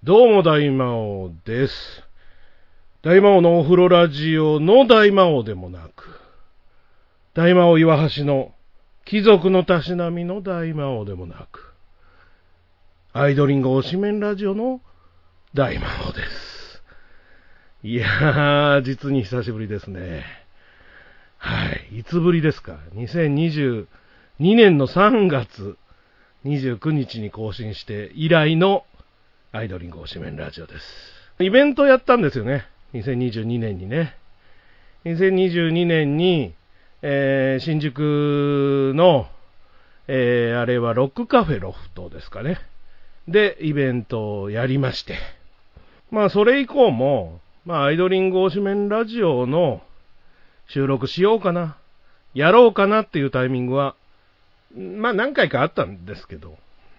どうも大魔王です。大魔王のお風呂ラジオの大魔王でもなく、大魔王岩橋の貴族のたしなみの大魔王でもなく、アイドリング推しメンラジオの大魔王です。いやー、実に久しぶりですね。はい、いつぶりですか。2022年の3月29日に更新して以来のアイドリング推しメンラジオです。イベントやったんですよね。2022年にね。2022年に、新宿の、あれはロックカフェロフトですかね。で、イベントをやりまして。まあ、それ以降も、アイドリング推しメンラジオの収録しようかな、やろうかなっていうタイミングは、何回かあったんですけど、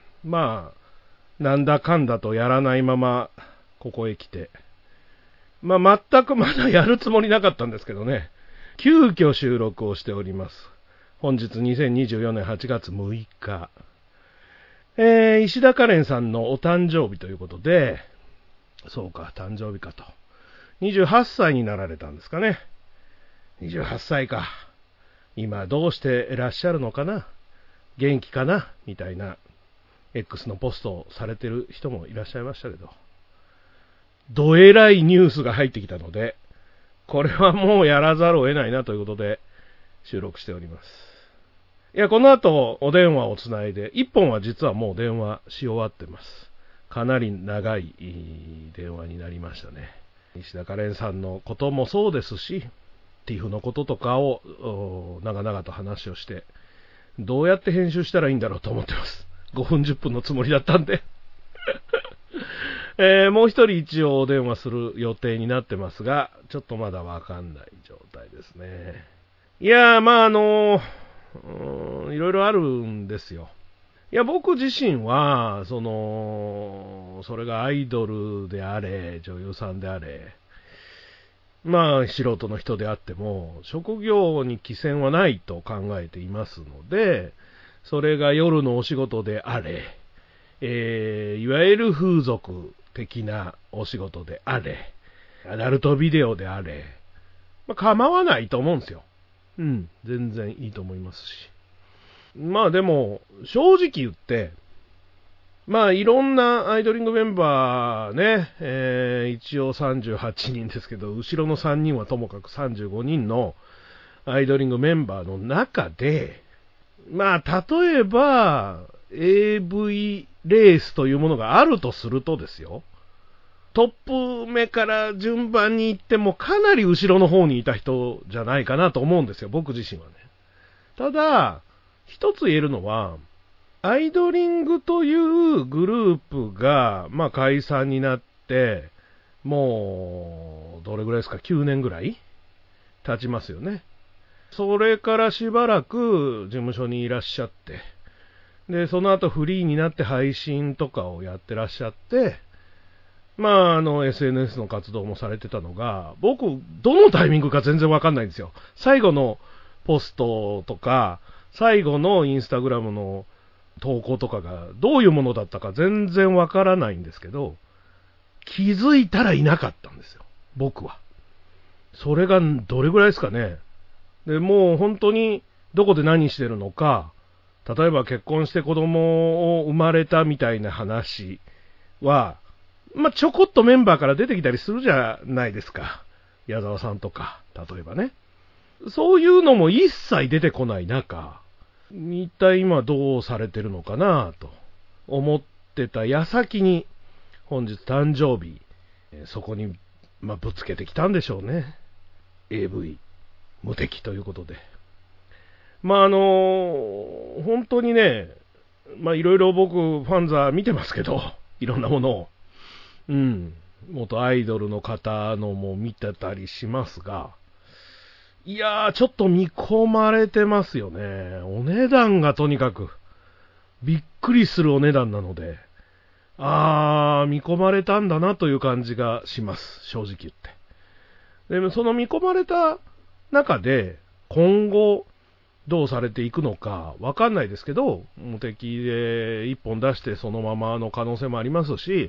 なんだかんだとやらないまま、ここへ来て。全くまだやるつもりなかったんですけどね。急遽収録をしております。本日2024年8月6日。石田カレンさんのお誕生日ということで、そうか、誕生日かと。28歳になられたんですかね。28歳か。今どうしていらっしゃるのかな。元気かなみたいな。X のポストをされてる人もいらっしゃいましたけど、どえらいニュースが入ってきたので、これはもうやらざるを得ないなということで収録しております。いや、この後お電話をつないで、1本は実はもう電話し終わってます。かなり長い電話になりましたね。石田カレンさんのこともそうですし、ティフのこととかを長々と話をして、どうやって編集したらいいんだろうと思ってます。5分10分のつもりだったんで、もう一人一応お電話する予定になってますが、ちょっとまだわかんない状態ですね。いやー、いろいろあるんですよ。いや、僕自身はそれがアイドルであれ、女優さんであれ、素人の人であっても職業に貴賤はないと考えていますので、それが夜のお仕事であれ、いわゆる風俗的なお仕事であれ、アダルトビデオであれ、構わないと思うんですよ。全然いいと思いますし。でも、正直言って、いろんなアイドリングメンバーね、一応38人ですけど、後ろの3人はともかく35人のアイドリングメンバーの中で、例えば AV レースというものがあるとするとですよ、トップ目から順番に行ってもかなり後ろの方にいた人じゃないかなと思うんですよ、僕自身はね。ただ一つ言えるのは、アイドリングというグループが解散になって、もうどれぐらいですか、9年ぐらい経ちますよね。それからしばらく事務所にいらっしゃって、でその後フリーになって配信とかをやってらっしゃって、SNS の活動もされてたのが、僕どのタイミングか全然わかんないんですよ。最後のポストとか最後のインスタグラムの投稿とかがどういうものだったか全然わからないんですけど、気づいたらいなかったんですよ、僕は。それがどれぐらいですかね。でもう本当にどこで何してるのか、例えば結婚して子供を生まれたみたいな話は、ちょこっとメンバーから出てきたりするじゃないですか。矢沢さんとか、例えばね。そういうのも一切出てこない中、一体今どうされてるのかなと思ってた矢先に、本日誕生日、そこにぶつけてきたんでしょうね。AV無敵ということで、本当にね、いろいろ僕ファンザ見てますけど、いろんなものを、元アイドルの方のも見てたりしますが、いやー、ちょっと見込まれてますよね。お値段がとにかくびっくりするお値段なので、見込まれたんだなという感じがします、正直言って。でもその見込まれた中で今後どうされていくのかわかんないですけど、無敵で一本出してそのままの可能性もありますし、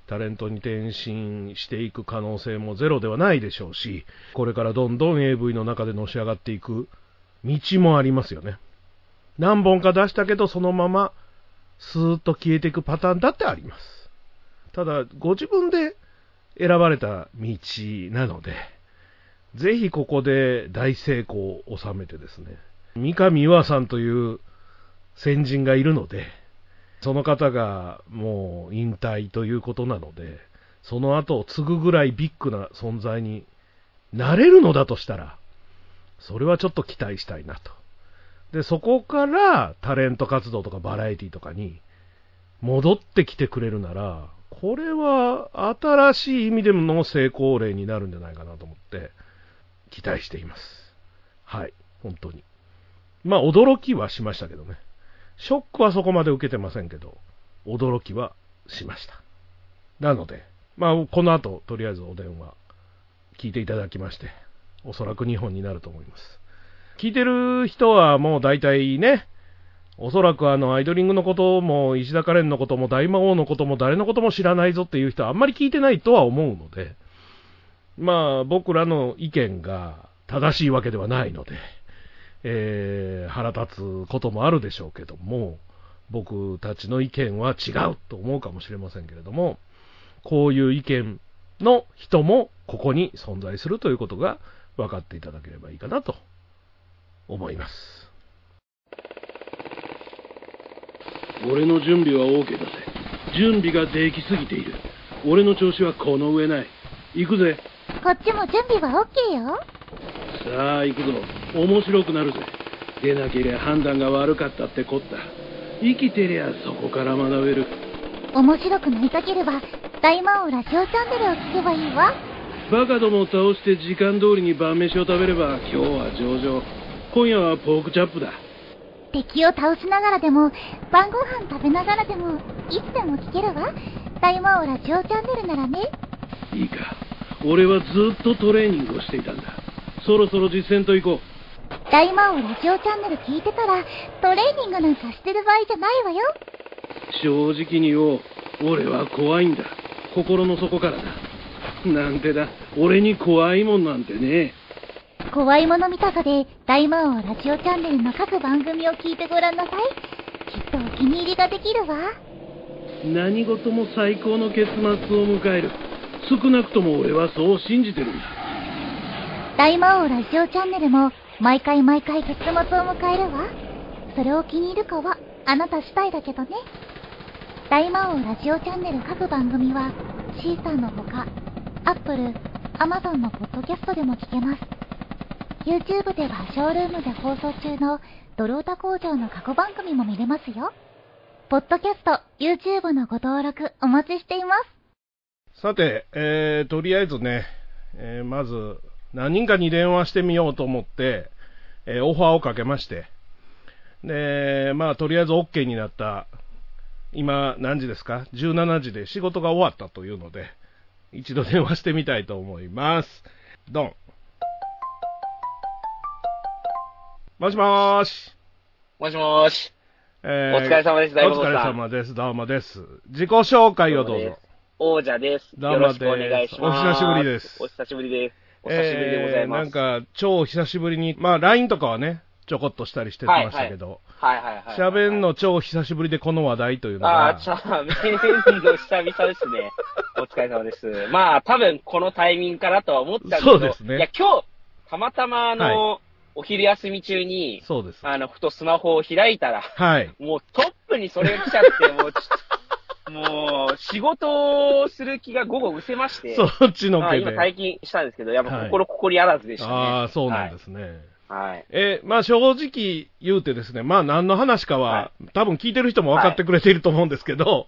タレントに転身していく可能性もゼロではないでしょうし、これからどんどん AV の中でのし上がっていく道もありますよね。何本か出したけどそのままスーッと消えていくパターンだってあります。ただご自分で選ばれた道なので、ぜひここで大成功を収めてですね、三上優愛さんという先人がいるので、その方がもう引退ということなので、その後を継ぐぐらいビッグな存在になれるのだとしたら、それはちょっと期待したいなと。で、そこからタレント活動とかバラエティとかに戻ってきてくれるなら、これは新しい意味での成功例になるんじゃないかなと思って期待しています。はい、本当に。まあ驚きはしましたけどね。ショックはそこまで受けてませんけど、驚きはしました。なので、まあこの後とりあえずお電話聞いていただきまして、おそらく2本になると思います。聞いてる人はもう大体ね、おそらくアイドリングのことも石田カレンのことも大魔王のことも誰のことも知らないぞっていう人はあんまり聞いてないとは思うので、まあ僕らの意見が正しいわけではないので、腹立つこともあるでしょうけども、僕たちの意見は違うと思うかもしれませんけれども、こういう意見の人もここに存在するということが分かっていただければいいかなと思います。 俺の準備は OK だぜ。準備ができすぎている。俺の調子はこの上ない。行くぜ。 こっちも準備は OK よ。 さあ行くぞ。面白くなるぜ。出なけりゃ判断が悪かったってこった。生きてりゃそこから学べる。 面白くなりたければ大魔王ラジオチャンネルを聞けばいいわ。 バカどもを倒して時間通りに晩飯を食べれば今日は上々。今夜はポークチャップだ。 敵を倒しながらでも晩ご飯食べながらでもいつでも聞けるわ。大魔王ラジオチャンネルならね。 いいか、俺はずっとトレーニングをしていたんだ。そろそろ実践と行こう。 大魔王ラジオチャンネル聞いてたらトレーニングなんかしてる場合じゃないわよ。 正直に言おう。俺は怖いんだ。心の底からだ。なんてだ、俺に怖いもんなんてね。 怖いもの見たさで大魔王ラジオチャンネルの各番組を聞いてごらんなさい。きっとお気に入りができるわ。 何事も最高の結末を迎える。少なくとも俺はそう信じてるんだ。 大魔王ラジオチャンネルも毎回結末を迎えるわ。それを気に入るかはあなた次第だけどね。大魔王ラジオチャンネル各番組はシーサーのほか Apple、Amazon のポッドキャストでも聞けます。YouTube ではショールームで放送中のドルオタ工場の過去番組も見れますよ。ポッドキャスト、YouTube のご登録お待ちしています。 さて、とりあえずね、まず何人かに電話してみようと思って、オファーをかけまして、で、まあとりあえず OK になった。今何時ですか？17時で仕事が終わったというので、一度電話してみたいと思います。ドン。もしもーし。 もしもーし。お疲れ様です、大悟さん。 お疲れ様です。どうもです。自己紹介をどうぞ。 王者です。よろしくお願いします。 お久しぶりです。 お久しぶりです。お久しぶりでございます。 なんか、超久しぶりに、まあ、LINE とかはね、ちょこっとしたりしてましたけど、喋んの超久しぶりでこの話題というのが。 喋んの久々ですね。お疲れ様です。まあ、多分このタイミングかなとは思ったんですけど、 そうですね。 いや、今日、たまたまお昼休み中に、 そうです。 ふとスマホを開いたら、 はい。 もうトップにそれが来ちゃって、もう仕事をする気が午後失せまして、 そっちのけで。 今退勤したんですけど、やっぱ心ここにあらずでしたね。 ああ、そうなんですね。 はい。 まあ正直言うてですね、まあ何の話かは、多分聞いてる人も分かってくれていると思うんですけど、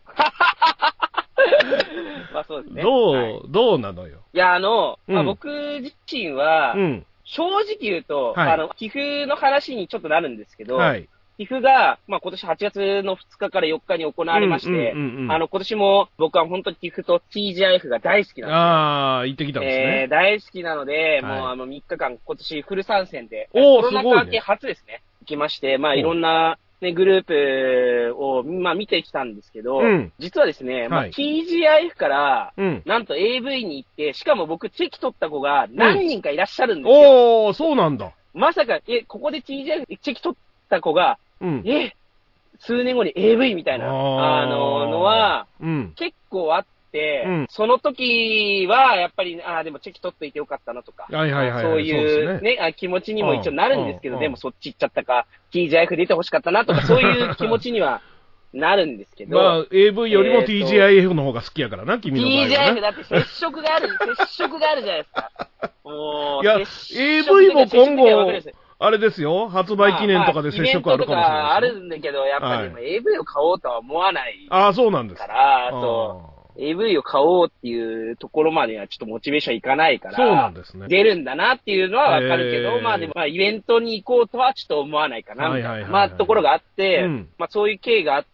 まあそうですね。 どうなのよ。 いや、まあ、僕自身は、正直言うと、寄付の話にちょっとなるんですけど、寄付が、まあ、今年8月の2日から4日に行われまして、今年も僕は本当に寄付と TGIF が大好きなんですよ。 ああ、行ってきたんですね。 大好きなので、もう3日間今年フル参戦で、 コロナ禍明け初ですね、行きまして、まあいろんなね、グループを、まあ見てきたんですけど、実はですね、まあ TGIF から、なんと AV に行って、しかも僕チェキ取った子が何人かいらっしゃるんですよ。 そうなんだ。 まさか、ここで TGIF チェキ取った子が、数年後に AV みたいな、のは、結構あって、その時は、やっぱり、でもチェキ取っといてよかったなとか、そういうね、気持ちにも一応なるんですけど、でもそっち行っちゃったか、TGIF 出てほしかったなとか、そういう気持ちにはなるんですけど。 まあ、AV よりも TGIF の方が好きやからな、君の場合は、ね。 TGIF だって接触があるじゃないですか。 いや、AV も今後、あれですよ、発売記念とかで接触あるかもしれない、 イベントとかあるんだけど、やっぱりでも AV を買おうとは思わない。 そうなんです。 から、AV を買おうっていうところまではちょっとモチベーションいかないから、 そうなんですね。 出るんだなっていうのはわかるけど、まあでも、イベントに行こうとはちょっと思わないかな、みたいな、ところがあって、まあそういう経緯があって、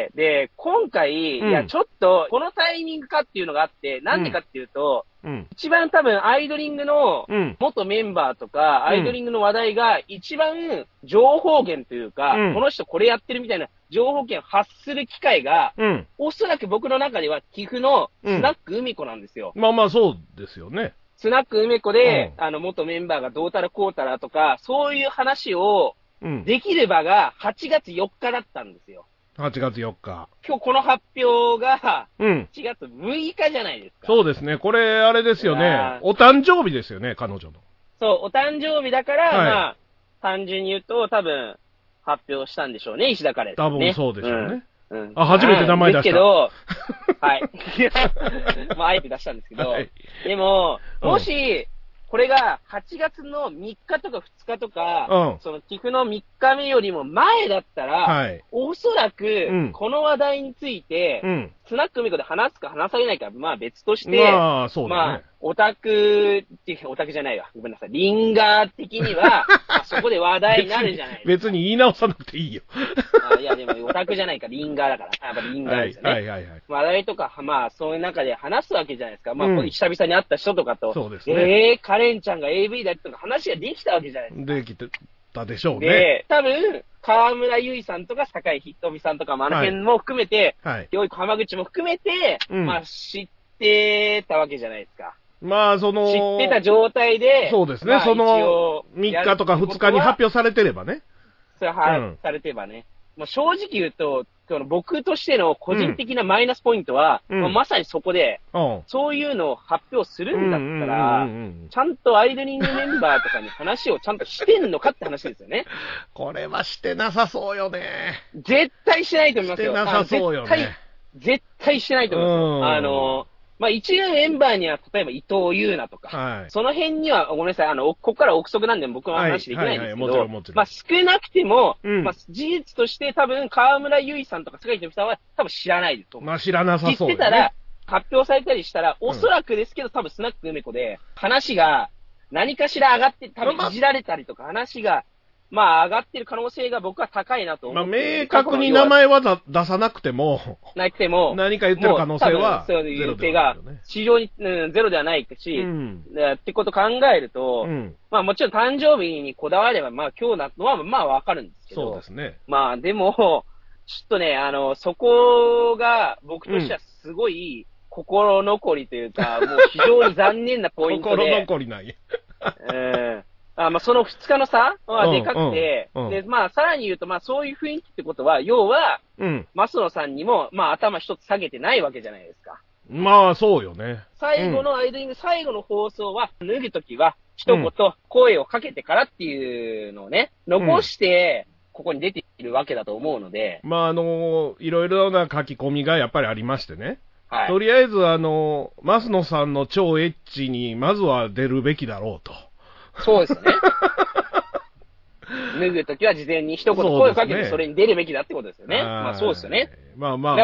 で、今回、いや、ちょっと、このタイミングかっていうのがあって、なんでかっていうと、一番多分アイドリングの元メンバーとか、アイドリングの話題が一番情報源というか、この人これやってるみたいな情報源を発する機会が、おそらく僕の中では寄付のスナック梅子なんですよ。 まあまあそうですよね。 スナック梅子で、元メンバーがどうたらこうたらとか、そういう話をできる場が8月4日だったんですよ。 8月4日。 今日この発表が、8月6日じゃないですか。 そうですね。これ、あれですよね。お誕生日ですよね、彼女の。 そう、お誕生日だから、まあ、単純に言うと、多分、発表したんでしょうね、石田カレー、 多分そうでしょうね。初めて名前出した。 ですけど、はい。まあ、あえて出したんですけど、でも、もし、これが8月の3日とか2日とか、その寄付の3日目よりも前だったら、おそらく、この話題について、スナック梅子で話すか話されないか、まあ別として、まあ、オタクじゃないわ。ごめんなさい。リンガー的には、まあ、そこで話題になるじゃないですか。 別に言い直さなくていいよ。 いや、でもオタクじゃないか、リンガーだから。やっぱリンガーですよね。話題とか、まあ、そういう中で話すわけじゃないですか。まあ、久々に会った人とかと、 そうですね。 カレンちゃんが AV だってとか話ができたわけじゃないですか。 できてたでしょうね。 で、多分、河村優衣さんとか坂井ひとみさんとか、あの辺も含めて、よい子浜口も含めて、まあ、知ってたわけじゃないですか。 まあ、知ってた状態で、 そうですね、その、3日とか2日に発表されてればね。 それは、されてればね。もう正直言うと、僕としての個人的なマイナスポイントは、まさにそこで、そういうのを発表するんだったら、ちゃんとアイドリングメンバーとかに話をちゃんとしてんのかって話ですよね。 これはしてなさそうよね。 絶対してないと思いますよ。 してなさそうよね。 絶対してないと思いますよ。まあ一応メンバーには、例えば伊藤優奈とか、その辺には、ごめんなさい、ここから憶測なんで僕は話できないんですけど、まあ少なくても、まあ事実として多分、河村優衣さんとか坂井ひとみさんは多分知らないと思う。 まあ知らなさそう、 ね。知ってたら、発表されたりしたら、おそらくですけど、多分スナック梅子で、話が何かしら上がって、多分いじられたりとか、話が、まあ、上がってる可能性が僕は高いなと思う。 まあ、明確に名前は出さなくても、何か言ってる可能性は、 そういう手が、市場に、ゼロではないし、ってこと考えると、まあもちろん誕生日にこだわれば、まあ今日なのは、まあわかるんですけど、 そうですね。 まあでも、ちょっとね、そこが僕としてはすごい心残りというか、もう非常に残念なポイントで。 心残りなんや。 まあ、その2日の差はでかくて、で、まあ、さらに言うと、まあ、そういう雰囲気ってことは、要は、増野さんにも、まあ、頭一つ下げてないわけじゃないですか。 まあ、そうよね。 最後のアイドリング、最後の放送は、脱ぐときは、一言、声をかけてからっていうのをね、残して、ここに出ているわけだと思うので。 まあ、いろいろな書き込みがやっぱりありましてね。とりあえず、増野さんの超エッチに、まずは出るべきだろうと。 そうですよね。脱ぐときは事前に一言声をかけてそれに出るべきだってことですよね。まあそうですよね。 まあまあだから、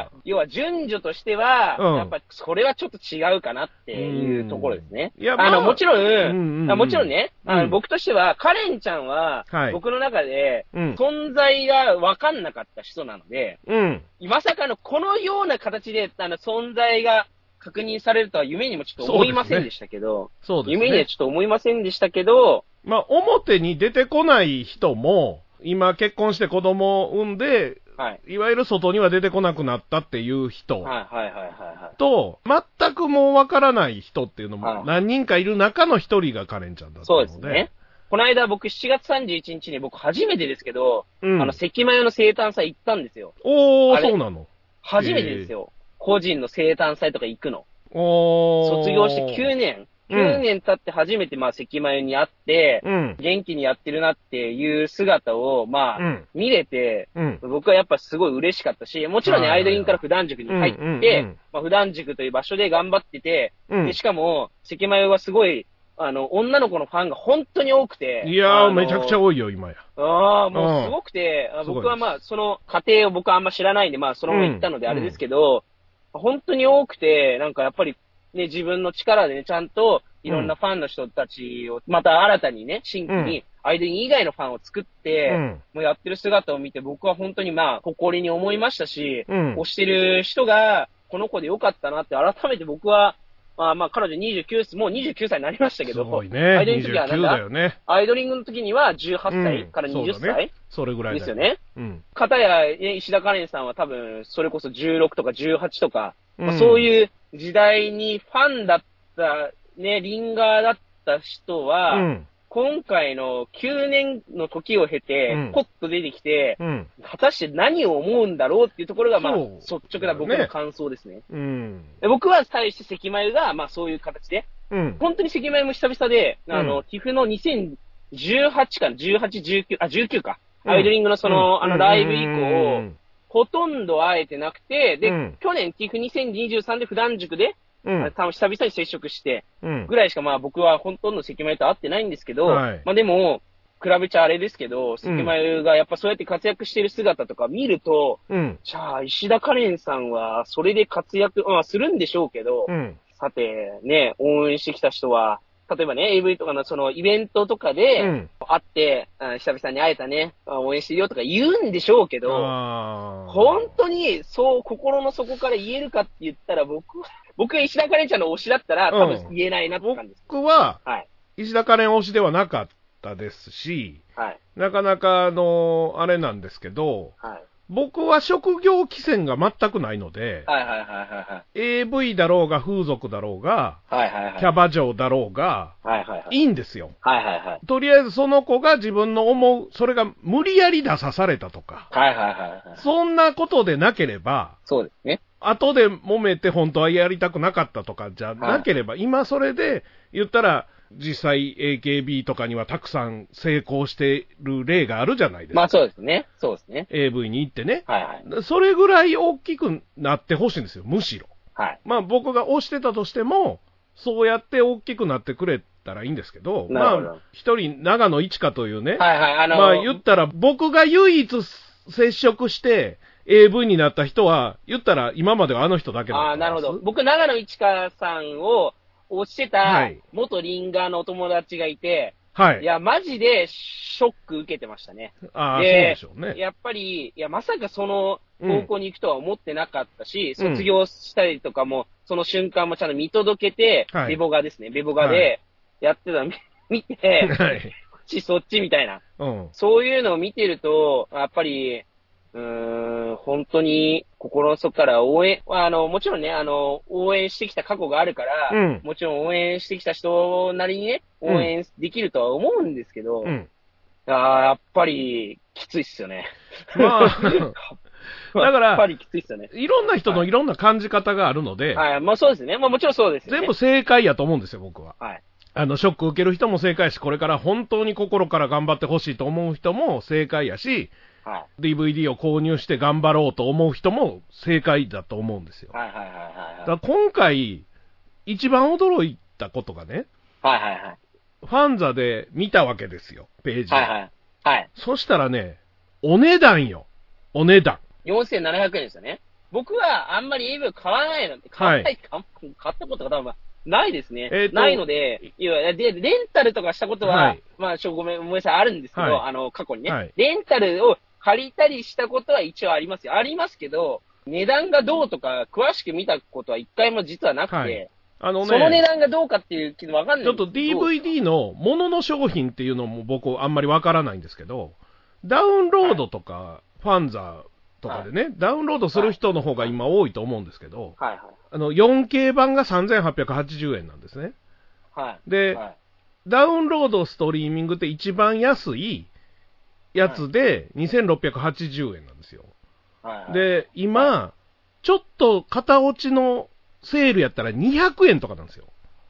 要は順序としては、やっぱりそれはちょっと違うかなっていうところですね。もちろんね、僕としては、カレンちゃんは、僕の中で、存在が分かんなかった人なので、まさかのこのような形で、存在が、確認されるとは夢にもちょっと思いませんでしたけど、夢にはちょっと思いませんでしたけど、 まあ、表に出てこない人も、 今結婚して子供を産んで、はい、いわゆる外には出てこなくなったっていう人と、全くもうわからない人っていうのも何人かいる中の一人がカレンちゃんだったので。 そうですね。この間僕7月31日に僕初めてですけど、関マヨの生誕祭行ったんですよ。 おー、そうなの？ 初めてですよ。個人の生誕祭とか行くの。卒業して9年。9年経って初めて関マヨに会って、元気にやってるなっていう姿を、見れて、僕はやっぱすごい嬉しかったし、もちろんね、アイドリングから普段塾に入って、普段塾という場所で頑張ってて、でしかも、関マヨはすごい、女の子のファンが本当に多くて。 いやー、めちゃくちゃ多いよ、今や。 もうすごくて、僕はその過程を僕はあんま知らないんで、そのまま行ったのであれですけど、本当に多くて、なんかやっぱり、ね、自分の力でね、ちゃんといろんなファンの人たちを、また新たにね、新規にアイドリング以外のファンを作って、もうやってる姿を見て僕は本当に誇りに思いましたし、推してる人がこの子でよかったなって改めて僕は、彼女もう29歳になりましたけど、 すごいね。 アイドリングの時はなんだ、 ね、 アイドリングの時には18歳から20歳、 それぐらいですよね。片や、石田カレンさんは多分、それこそ16とか18とか、そういう時代にファンだったね、リンガーだった人は、今回の9年の時を経て、ポッと出てきて、果たして何を思うんだろうっていうところが、率直な僕の感想ですね。僕は対して関マヨが、そういう形で、本当に関マヨも久々で、TIFF の2018かな、18、19、19か。アイドリングのライブ以降、ほとんど会えてなくて、で、去年 TIFF2023 で普段塾で、多分久々に接触して、ぐらいしか僕はほとんど関マヨと会ってないんですけど、でも、比べちゃあれですけど、関マヨがやっぱそうやって活躍してる姿とか見ると、じゃあ石田カレンさんはそれで活躍、するんでしょうけど、さてね、応援してきた人は、例えばね、AV とかのそのイベントとかで、会って、久々に会えたね、応援してるよとか言うんでしょうけど、本当にそう心の底から言えるかって言ったら僕が石田カレンちゃんの推しだったら多分言えないなって感じです。 僕は、石田カレン推しではなかったですし、なかなかあれなんですけど、僕は職業規制が全くないので、AV だろうが風俗だろうが、キャバ嬢だろうが、いいんですよ。とりあえずその子が自分の思う、それが無理やり出さされたとか、そんなことでなければ、 そうですね。 後で揉めて本当はやりたくなかったとかじゃなければ、今それで言ったら、実際 AKB とかにはたくさん成功してる例があるじゃないですか。 そうですね。そうですね。 AV に行ってね。それぐらい大きくなってほしいんですよ、むしろ。僕が推してたとしても、そうやって大きくなってくれたらいいんですけど、一人、長野一花というね、言ったら僕が唯一接触して、AV になった人は、言ったら今まではあの人だけだったんです。 なるほど。僕、長野一花さんを推してた元リンガーのお友達がいて、いや、マジでショック受けてましたね。 そうでしょうね。 やっぱり、まさかその方向に行くとは思ってなかったし、卒業したりとかも、その瞬間もちゃんと見届けて、ベボガですね。ベボガでやってたの見て、そっちみたいな。そういうのを見てると、やっぱり、本当に心の底から応援、もちろんね、応援してきた過去があるから、もちろん応援してきた人なりにね、応援できるとは思うんですけど、やっぱりきついっすよね。 だから、 やっぱりきついっすよね。 いろんな人のいろんな感じ方があるので、 そうですね。もちろんそうですよね。 全部正解やと思うんですよ、僕は。ショック受ける人も正解し、これから本当に心から頑張ってほしいと思う人も正解やし、DVD を購入して頑張ろうと思う人も正解だと思うんですよ。だから今回、一番驚いたことがね、ファンザで見たわけですよ、ページを。そしたらね、お値段よ、お値段。 4700円ですよね。僕はあんまり AV を買わないので、買ったことが多分ないですね。ないので、レンタルとかしたことは、ごめんなさい、あるんですけど、過去にね、レンタルを借りたりしたことは一応ありますよ。ありますけど、値段がどうとか、詳しく見たことは一回も実はなくて、その値段がどうかっていうのわかんないんですけど。 ちょっと DVD のものの商品っていうのも僕あんまりわからないんですけど、 ダウンロードとか、ファンザとかでね、ダウンロードする人の方が今多いと思うんですけど、4K 版が3880円なんですね。で、ダウンロードストリーミングって一番安いやつで2680円なんですよ。で、今、ちょっと型落ちのセールやったら200円とかなんですよ。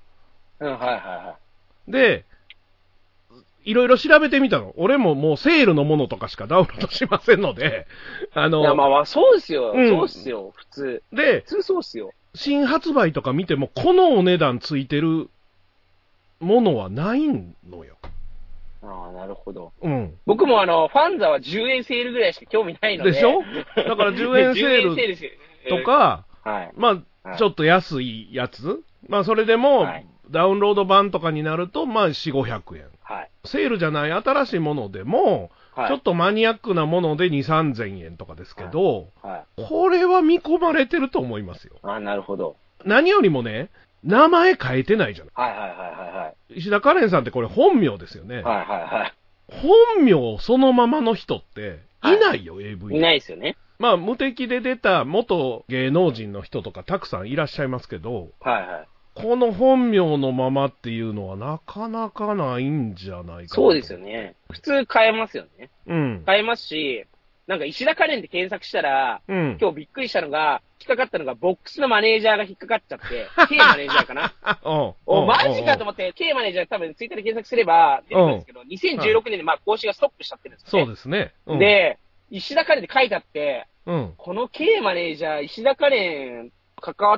で、いろいろ調べてみたの。俺ももうセールのものとかしかダウンロードしませんので、 いや、まあ、そうですよ。そうですよ、普通。 で、 普通そうですよ。 新発売とか見ても、このお値段ついてるものはないのよ。 ああ、なるほど。 僕もファンザは10円セールぐらいしか興味ないので。 でしょ？だから10円セールとか、まあ、ちょっと安いやつ、まあ、それでも、ダウンロード版とかになると、まあ、4、500円。セールじゃない新しいものでも、ちょっとマニアックなもので2、3000円とかですけど、これは見込まれてると思いますよ。 なるほど。 何よりもね、名前変えてないじゃない。石田カレンさんってこれ本名ですよね。本名そのままの人っていないよ、AV。 いないですよね。 まあ、無敵で出た元芸能人の人とかたくさんいらっしゃいますけど、この本名のままっていうのはなかなかないんじゃないかな。 そうですよね。普通変えますよね。変えますし、なんか石田カレンって検索したら、今日びっくりしたのが、引っかかったのが、ボックスのマネージャーが引っかかっちゃって、K マネージャーかな。マジかと思って、K マネージャー多分ツイッターで検索すれば出てくるんですけど、2016年でまあ更新がストップしちゃってるんですね。 そうですね。 で、石田カレンって書いてあって、この K マネージャー、石田カレン関わって、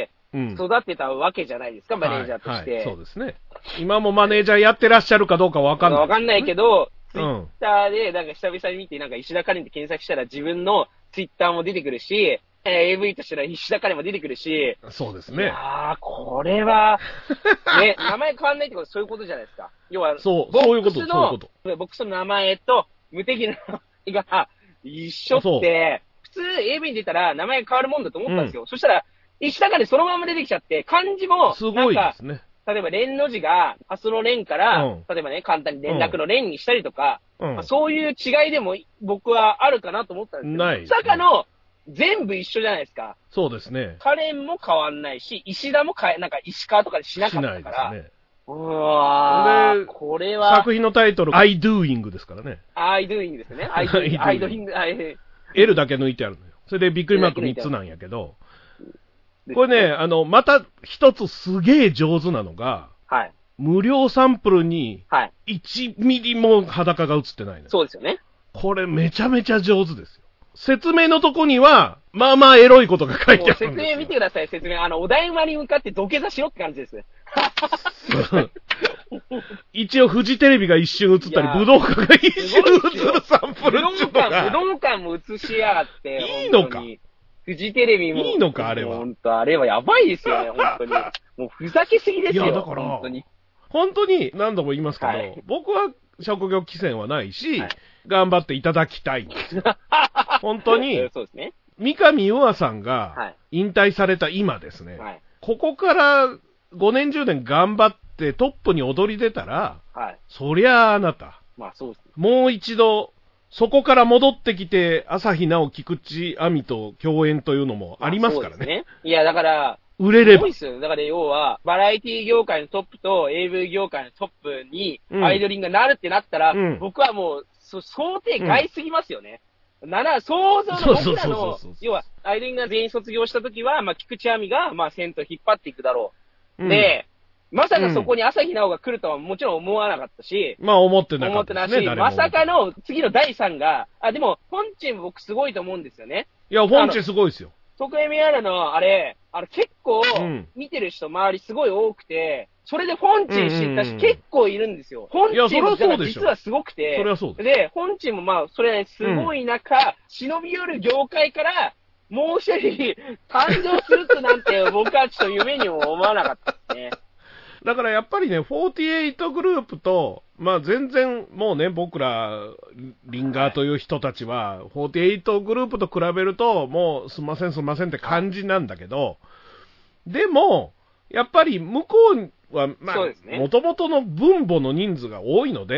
育てたわけじゃないですか、マネージャーとして。 そうですね。今もマネージャーやってらっしゃるかどうかわかんない。 わかんないけど、ツイッターでなんか久々に見て、なんか石田カレンって検索したら自分のツイッターも出てくるし、AV としたら石田カレンも出てくるし。 そうですね。 これは、ね、名前変わんないってことはそういうことじゃないですか。要は、 そういうこと、ボックスの名前と無敵の名前が一緒って、普通 AV に出たら名前が変わるもんだと思ったんですよ。そしたら、石田カレンそのまま出てきちゃって、漢字も、 すごいですね。 例えば、連の字が、パスの連から、例えばね、簡単に連絡の連にしたりとか、そういう違いでも僕はあるかなと思ったんですけど、まさかの全部一緒じゃないですか。 そうですね。 カレンも変わんないし、石田もなんか石川とかでしなかったから。しないですね。これは。 作品のタイトル、I doing ですからね。 I doing ですね。I doing。 L だけ抜いてあるのよ。それでびっくりマーク3つなんやけど、これね、また一つすげえ上手なのが、無料サンプルに1ミリも裸が映ってないのよ。 そうですよね。 これめちゃめちゃ上手ですよ。説明のとこには、まあまあエロいことが書いてあるんですよ。 説明見てください、説明。お台場に向かって土下座しろって感じです。 一応フジテレビが一瞬映ったり、武道館が一瞬映るサンプルっていうのが。 武道館も映しやがって。 いいのか。 フジテレビも。 いいのか、あれは。 本当あれはやばいですよね、本当に。もうふざけすぎですよ。 いや、だから、本当に何度も言いますけど、僕は職業規制はないし、頑張っていただきたいんですよ。本当に、 そうですね。 三上優愛さんが引退された今ですね、ここから5年10年頑張ってトップに躍り出たら、そりゃあなた、もう一度、そこから戻ってきて、朝日奈央、菊池亜美と共演というのもありますからね。 いや、だから、 売れれば。 だから要は、バラエティ業界のトップと AV 業界のトップにアイドリングがなるってなったら、僕はもう、想定外すぎますよね。想像の僕らの、要は、アイドリングが全員卒業したときは、まあ、菊池亜美が、まあ、先頭引っ張っていくだろう。で、まさかそこに朝日奈央が来るとはもちろん思わなかったし、 まあ思ってなかったですね。 まさかの次の第3が、でも、本チーム僕すごいと思うんですよね。 いや、本チームすごいですよ。 特 MR のあれ結構、見てる人周りすごい多くて、それで本チーム知ったし、結構いるんですよ。本チームが実はすごくて、で、本チームまあ、それすごい中、忍び寄る業界から、もう一人誕生するとなんて僕はちょっと夢にも思わなかったですね。 だからやっぱりね、48グループと、まあ全然もうね、僕ら、リンガーという人たちは、48グループと比べると、もうすんませんって感じなんだけど、でも、やっぱり向こうは、まあ、もともとの分母の人数が多いので、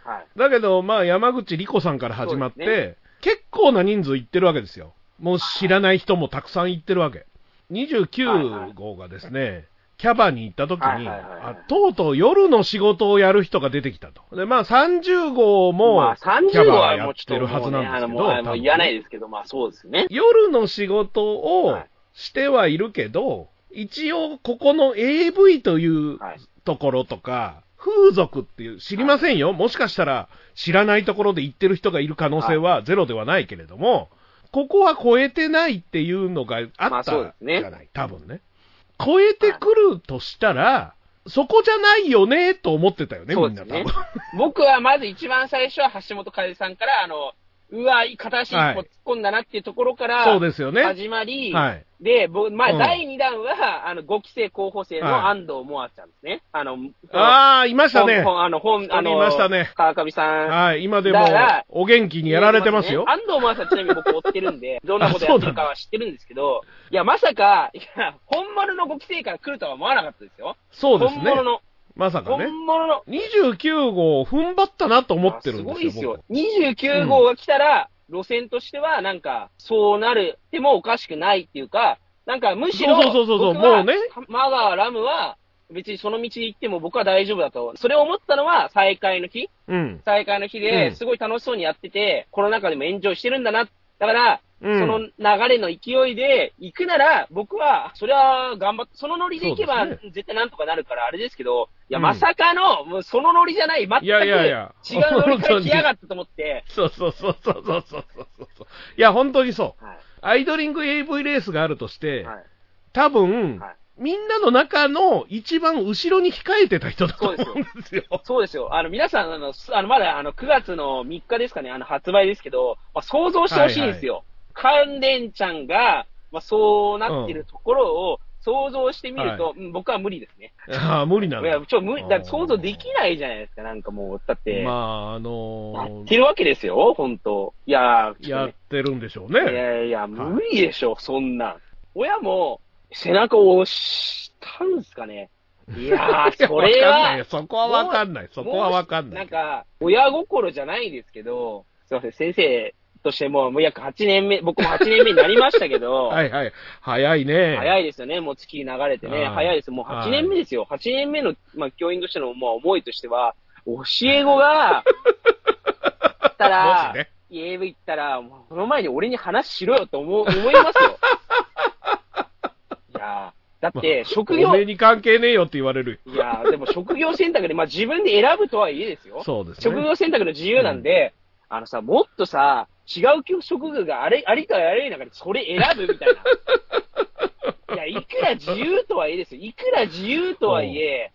はい、 だけど、まあ、山口理子さんから始まって、ね、結構な人数行ってるわけですよ。もう知らない人もたくさん行ってるわけ。29号がですね、はいはい、キャバに行った時に、とうとう夜の仕事をやる人が出てきたと。で、まあ30号も、キャバやってるはずなんですけど、 もう言わないですけど、まあそうですね。 夜の仕事をしてはいるけど、一応ここの AV というところとか、風俗っていう、知りませんよ。もしかしたら知らないところで行ってる人がいる可能性はゼロではないけれども、ここは超えてないっていうのがあったじゃない、多分ね。超えてくるとしたら、そこじゃないよねと思ってたよね、みんな多分。 僕はまず一番最初は橋本海さんから、うわ、片足一歩突っ込んだなっていうところから、 そうですよね。 始まり、 はい、 で、まあ、第2弾は、5期生候補生の安藤萌亜ちゃんですね。 いましたね。いましたね。 川上さん。 はい、今でも、お元気にやられてますよ。 安藤萌亜さんちなみに僕追ってるんで、どんなことやってるかは知ってるんですけど、いや、まさか、本物の5期生から来るとは思わなかったですよ。 そうですね。 本物の。 まさかね。 本物の。 29号を踏ん張ったなと思ってるんですよ。 すごいですよ。29号が来たら、路線としては、なんか、そうなるでもおかしくないっていうか、なんか、むしろ、もうね。マガーラムは、別にその道に行っても僕は大丈夫だと。それを思ったのは、再会の日。再会の日で、すごい楽しそうにやってて、コロナ禍でもエンジョイしてるんだな。だから、その流れの勢いで行くなら、僕は、それは頑張って、そのノリで行けば、絶対なんとかなるから、あれですけど、いや、まさかの、もうそのノリじゃない、全く違うノリから来やがったと思って。 そう。いや、本当にそう。アイドリング AV レースがあるとして、多分、みんなの中の一番後ろに控えてた人だと思うんですよ。 そうですよ。皆さん、まだ9月の3日ですかね、発売ですけど、想像してほしいんですよ。関連ちゃんが、そうなってるところを想像してみると、僕は無理ですね。 無理なんだ。 いや、だ想像できないじゃないですか、なんかもう、だって。 やってるわけですよ、本当。いや、 やってるんでしょうね。 いや、無理でしょ、そんな。親も、背中を押したんですかね。いやー、それは。 そこはわかんない。 なんか、親心じゃないですけど、すいません、先生としてもう約8年目、僕も8年目になりましたけど。 はい。早いね。 早いですよね。もう月流れてね。早いです。もう8年目ですよ。8年目の、教員としての、思いとしては、教え子が、たら、AV 行ったら、その前に俺に話しろよと思いますよ。いやだって、職業。 俺に関係ねえよって言われる。 いやでも職業選択で、自分で選ぶとはいえですよ。 そうですね。 職業選択の自由なんで、もっとさ、違う職業がありとあらゆる中でそれ選ぶみたいな。いや、いくら自由とはいえですよ。いくら自由とはいえ、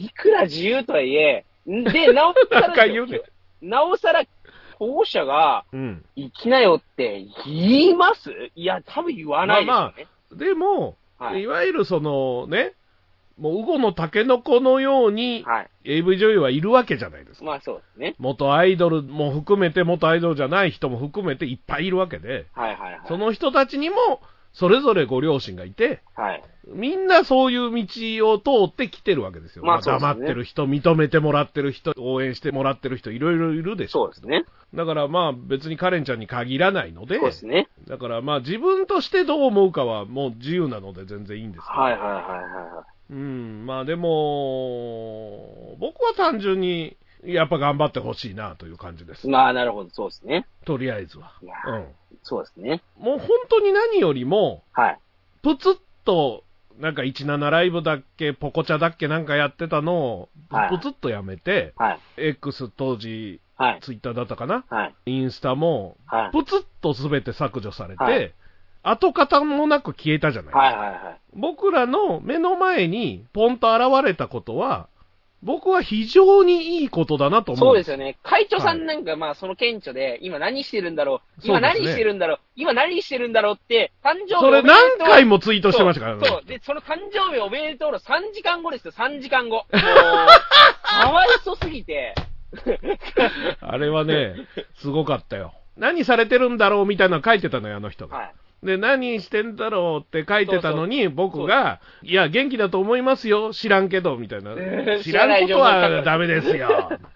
で、なおさら、保護者が、行きなよって言います？いや、多分言わないですよね。 でも、いわゆるもう、ウゴのタケノコのように、AV 女優はいるわけじゃないですか。 そうですね。 元アイドルも含めて、元アイドルじゃない人も含めていっぱいいるわけで、その人たちにも、それぞれご両親がいて、みんなそういう道を通ってきてるわけですよ。黙ってる人、認めてもらってる人、応援してもらってる人、いろいろいるでしょ。 そうですね。 だから別にカレンちゃんに限らないので、 そうですね。 だから自分としてどう思うかはもう自由なので全然いいんですけど。でも、僕は単純に、やっぱ頑張ってほしいなという感じです。 なるほど、そうですね。 とりあえずは。 そうですね。 もう本当に何よりも、プツッと、なんか17ライブだっけ、ポコチャだっけなんかやってたのを、プツッとやめて、X 当時、ツイッターだったかな、インスタも、プツッと全て削除されて、跡形もなく消えたじゃないですか。僕らの目の前にポンと現れたことは、僕は非常にいいことだなと思う。 そうですよね。会長さんなんかその顕著で、今何してるんだろうって、誕生日それ何回もツイートしてましたからね。 そう。で、その誕生日おめでとうの3時間後ですよ、3時間後。かわいそすぎて。 あれはね、すごかったよ。何されてるんだろうみたいなの書いてたのよ、あの人が。で、何してんだろうって書いてたのに、僕が、いや、元気だと思いますよ、知らんけど、みたいな。知らんことはダメですよ。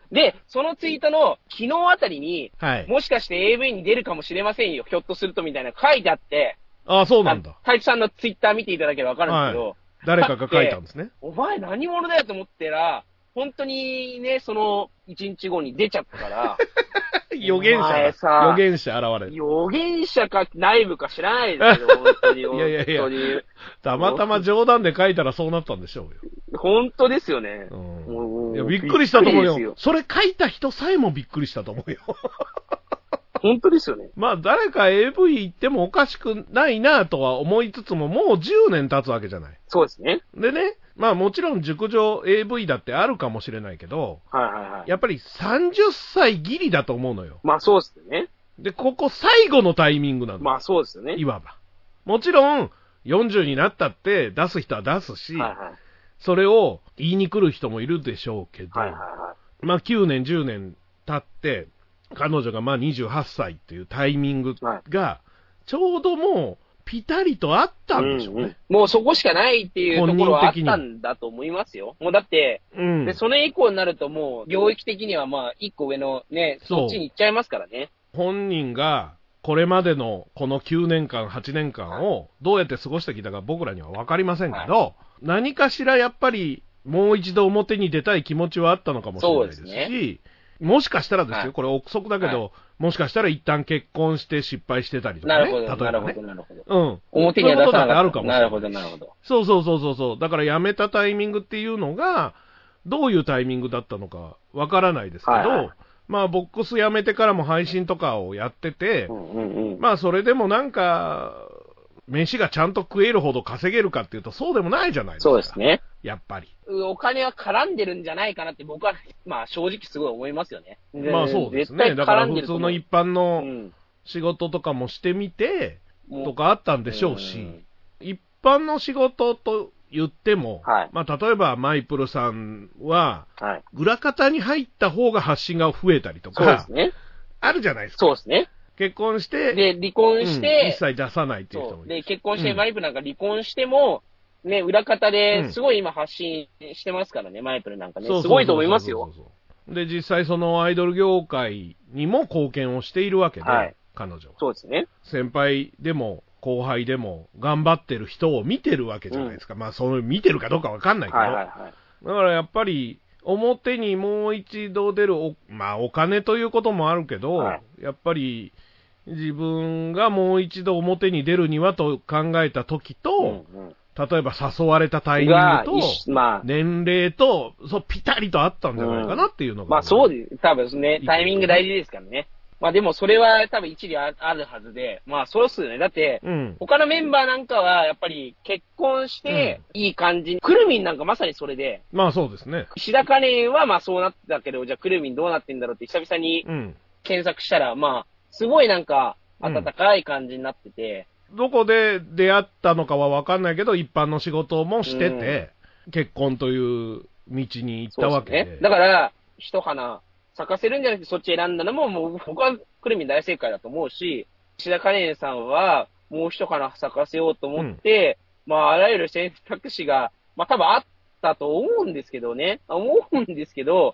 で、そのツイートの昨日あたりに、 はい。 もしかして AV に出るかもしれませんよ、ひょっとするとみたいな書いてあって、 ああ、そうなんだ。 太一さんのツイッター見ていただければわかるんですけど、はい、 誰かが書いたんですね。 お前何者だよと思ったら、本当にね、その1日後に出ちゃったから、 預言者が、預言者現れる。 預言者か内部か知らないですけど、本当に。 いやいやいや、たまたま冗談で書いたらそうなったんでしょうよ。 本当ですよね。 いや、びっくりしたと思うよ。それ書いた人さえもびっくりしたと思うよ。 本当ですよね。 まあ、誰か AV 行ってもおかしくないなとは思いつつも、もう10年経つわけじゃない。 そうですね。 でね、まあもちろん熟女 AV だってあるかもしれないけど、 はいはいはい。 やっぱり30歳ギリだと思うのよ。 まあそうですよね。 で、ここ最後のタイミングなの。 まあそうですよね。 いわば。もちろん、40になったって出す人は出すし、 はいはい、 それを言いに来る人もいるでしょうけど、 はいはいはい、 まあ9年、10年経って、彼女がまあ28歳っていうタイミングが、ちょうどもう、ピタリとあったんでしょうね。 もうそこしかないっていうところはあったんだと思いますよ。もうだって、で、それ以降になるともう、領域的にはまあ、一個上のね、そっちに行っちゃいますからね。 本人が、これまでのこの9年間、8年間をどうやって過ごしてきたか僕らには分かりませんけど、何かしらやっぱりもう一度表に出たい気持ちはあったのかもしれないですし、もしかしたらですよ、これ憶測だけど、もしかしたら一旦結婚して失敗してたりとかね。 なるほど、 例えばね、 なるほど、なるほど。 うん。 表には出さなかった。 そういうことだってあるかもしれない。 なるほど、なるほど。 そう。だから辞めたタイミングっていうのが、どういうタイミングだったのかわからないですけど、まあ、ボックス辞めてからも配信とかをやってて、まあ、それでもなんか、飯がちゃんと食えるほど稼げるかっていうと、そうでもないじゃないですか。 そうですね。 やっぱり。 お金は絡んでるんじゃないかなって僕は、まあ、正直すごい思いますよね。 まあ、そうですね。だから普通の一般の仕事とかもしてみて、とかあったんでしょうし、一般の仕事と言っても、まあ、例えばマイプルさんは、裏方に入った方が発信が増えたりとか、 そうですね。 あるじゃないですか。 そうですね。 結婚して、 で、離婚して、 一切出さないっていう人もいる。 で、結婚して、マイプルなんか離婚しても、ね、裏方ですごい今発信してますからね、マイプルなんかね。すごいと思いますよ。 で、実際そのアイドル業界にも貢献をしているわけで、彼女は。 そうですね。 先輩でも後輩でも頑張ってる人を見てるわけじゃないですか。まあ、その見てるかどうかわかんないけど。だからやっぱり、表にもう一度出るまあ、お金ということもあるけど、やっぱり、自分がもう一度表に出るにはと考えた時と、例えば誘われたタイミングと、年齢と、ピタリとあったんじゃないかなっていうのが。 まあそうです。多分ね、タイミング大事ですからね。まあでもそれは多分一理あるはずで、まあそうっすよね。だって、他のメンバーなんかはやっぱり結婚して、いい感じに、くるみんなんかまさにそれで。 まあそうですね。 石田カレンはまあそうなってたけど、じゃあくるみんどうなってんだろうって久々に検索したら、まあ、すごいなんか、温かい感じになってて、 どこで出会ったのかは分かんないけど、一般の仕事もしてて、結婚という道に行ったわけで。 ね、だから、一花咲かせるんじゃなくてそっち選んだのも、もう僕はくるみ大正解だと思うし、石田カレンさんはもう一花咲かせようと思って、まあ、あらゆる選択肢が、まあ多分あったと思うんですけどね。思うんですけど、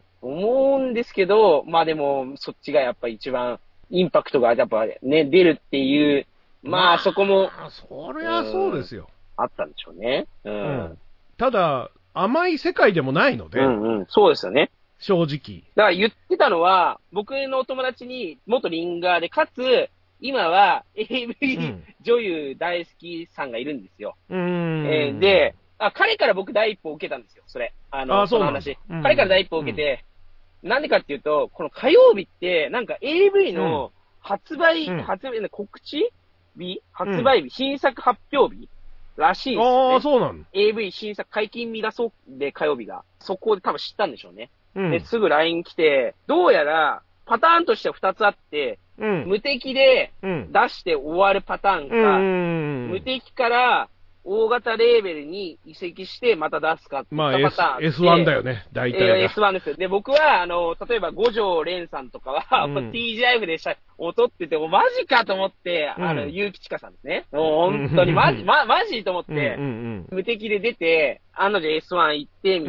まあでも、そっちがやっぱ一番、インパクトがやっぱね、出るっていう、まあそこも。 そりゃそうですよ。 あったんでしょうね。 ただ、甘い世界でもないので。 そうですよね。 正直。 だから言ってたのは、僕のお友達に元リンガーで、かつ、今は AV 女優大好きさんがいるんですよ。で、彼から僕第一歩を受けたんですよ、それ。その話。彼から第一歩を受けて、なんでかっていうと、この火曜日って、なんか AV の発売の告知日発売日、新作発表日らしいですね。 ああ、そうなの ?AV 新作解禁日だそうで、火曜日が。そこで多分知ったんでしょうね。で、すぐ LINE 来て、どうやら、パターンとしては2つあって、無敵で出して終わるパターンか、無敵から大型レーベルに移籍してまた出すかっていったパターン。まあ、 S1 だよね、大体。 S1 です。で、僕は、例えば五条蓮さんとかは、TGIF でを撮ってて、マジかと思って、結城千佳さんですね。本当に、マジと思って、無敵で出て、案の定 S1 行って、みたいな。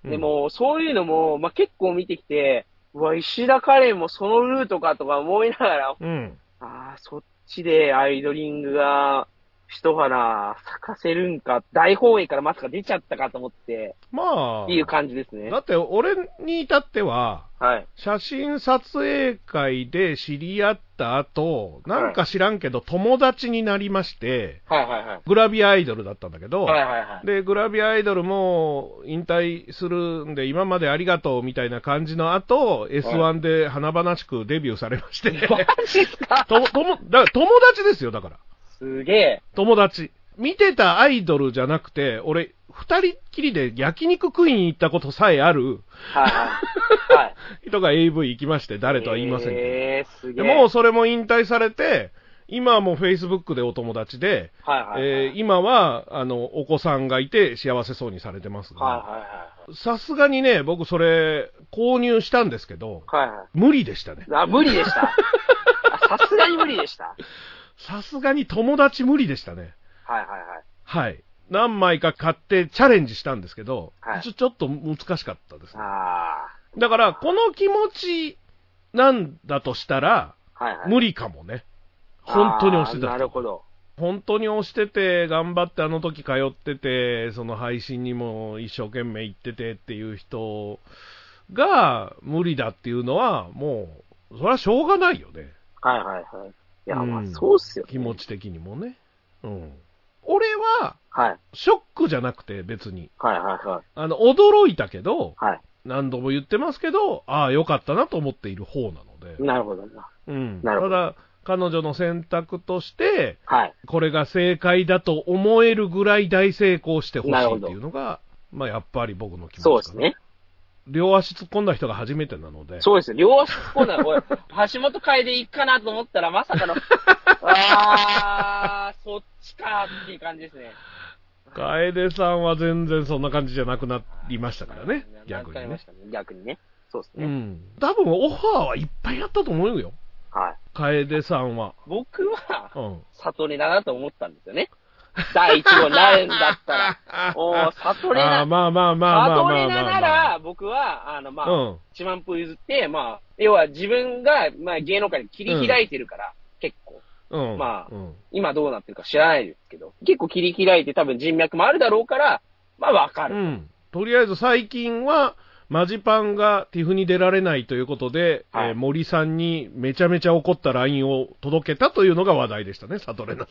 でも、そういうのも、まあ、結構見てきて、うわ、石田カレンもそのルートかとか思いながら、そっちでアイドリングが一花咲かせるんか、大本営からまさか出ちゃったかと思って、 まあ、 っていう感じですね。 だって俺に至っては、 はい、 写真撮影会で知り合った後、なんか知らんけど友達になりまして、グラビアアイドルだったんだけど、で、グラビアアイドルも引退するんで、今までありがとうみたいな感じの後、S1 で華々しくデビューされまして、 マジっすか？ 友達ですよ、だから。 すげえ。 友達。見てたアイドルじゃなくて、俺、二人っきりで焼肉食いに行ったことさえある、人が AV 行きまして、誰とは言いませんけど。 すげえ。 でもうそれも引退されて、今はもう Facebook でお友達で、今は、お子さんがいて幸せそうにされてますが、さすがにね、僕それ、購入したんですけど、無理でしたね。 無理でした。さすがに無理でした。 さすがに友達無理でしたね。はい。何枚か買ってチャレンジしたんですけど、ちょっと難しかったですね。だから、この気持ちなんだとしたら、無理かもね。本当に押してた。 なるほど。 本当に押してて、頑張ってあの時通ってて、その配信にも一生懸命行っててっていう人が無理だっていうのは、もう、それはしょうがないよね。 いや、まあそうっすよ、 気持ち的にもね。俺は、ショックじゃなくて別に。驚いたけど、何度も言ってますけど、ああ、よかったなと思っている方なので。 なるほどな。 ただ、彼女の選択として、これが正解だと思えるぐらい大成功してほしいっていうのが、まあやっぱり僕の気持ちかな。 そうですね。 両足突っ込んだ人が初めてなので。 そうですよ。両足突っ込んだら、橋本楓行くかなと思ったら、まさかの、そっちかっていう感じですね。 楓さんは全然そんな感じじゃなくなりましたからね。逆にね。 逆にね。そうですね。 多分オファーはいっぱいあったと思うよ。楓さんは。 僕は、里根だなと思ったんですよね。第一号になるんだったら。里根な。里根なら、僕は、1万歩譲って、要は自分が、芸能界に切り開いてるから、結構。今どうなってるか知らないですけど、結構切り開いて多分人脈もあるだろうから、わかる。 とりあえず最近は、マジパンがティフに出られないということで、森さんにめちゃめちゃ怒った LINE を届けたというのが話題でしたね、里根さん。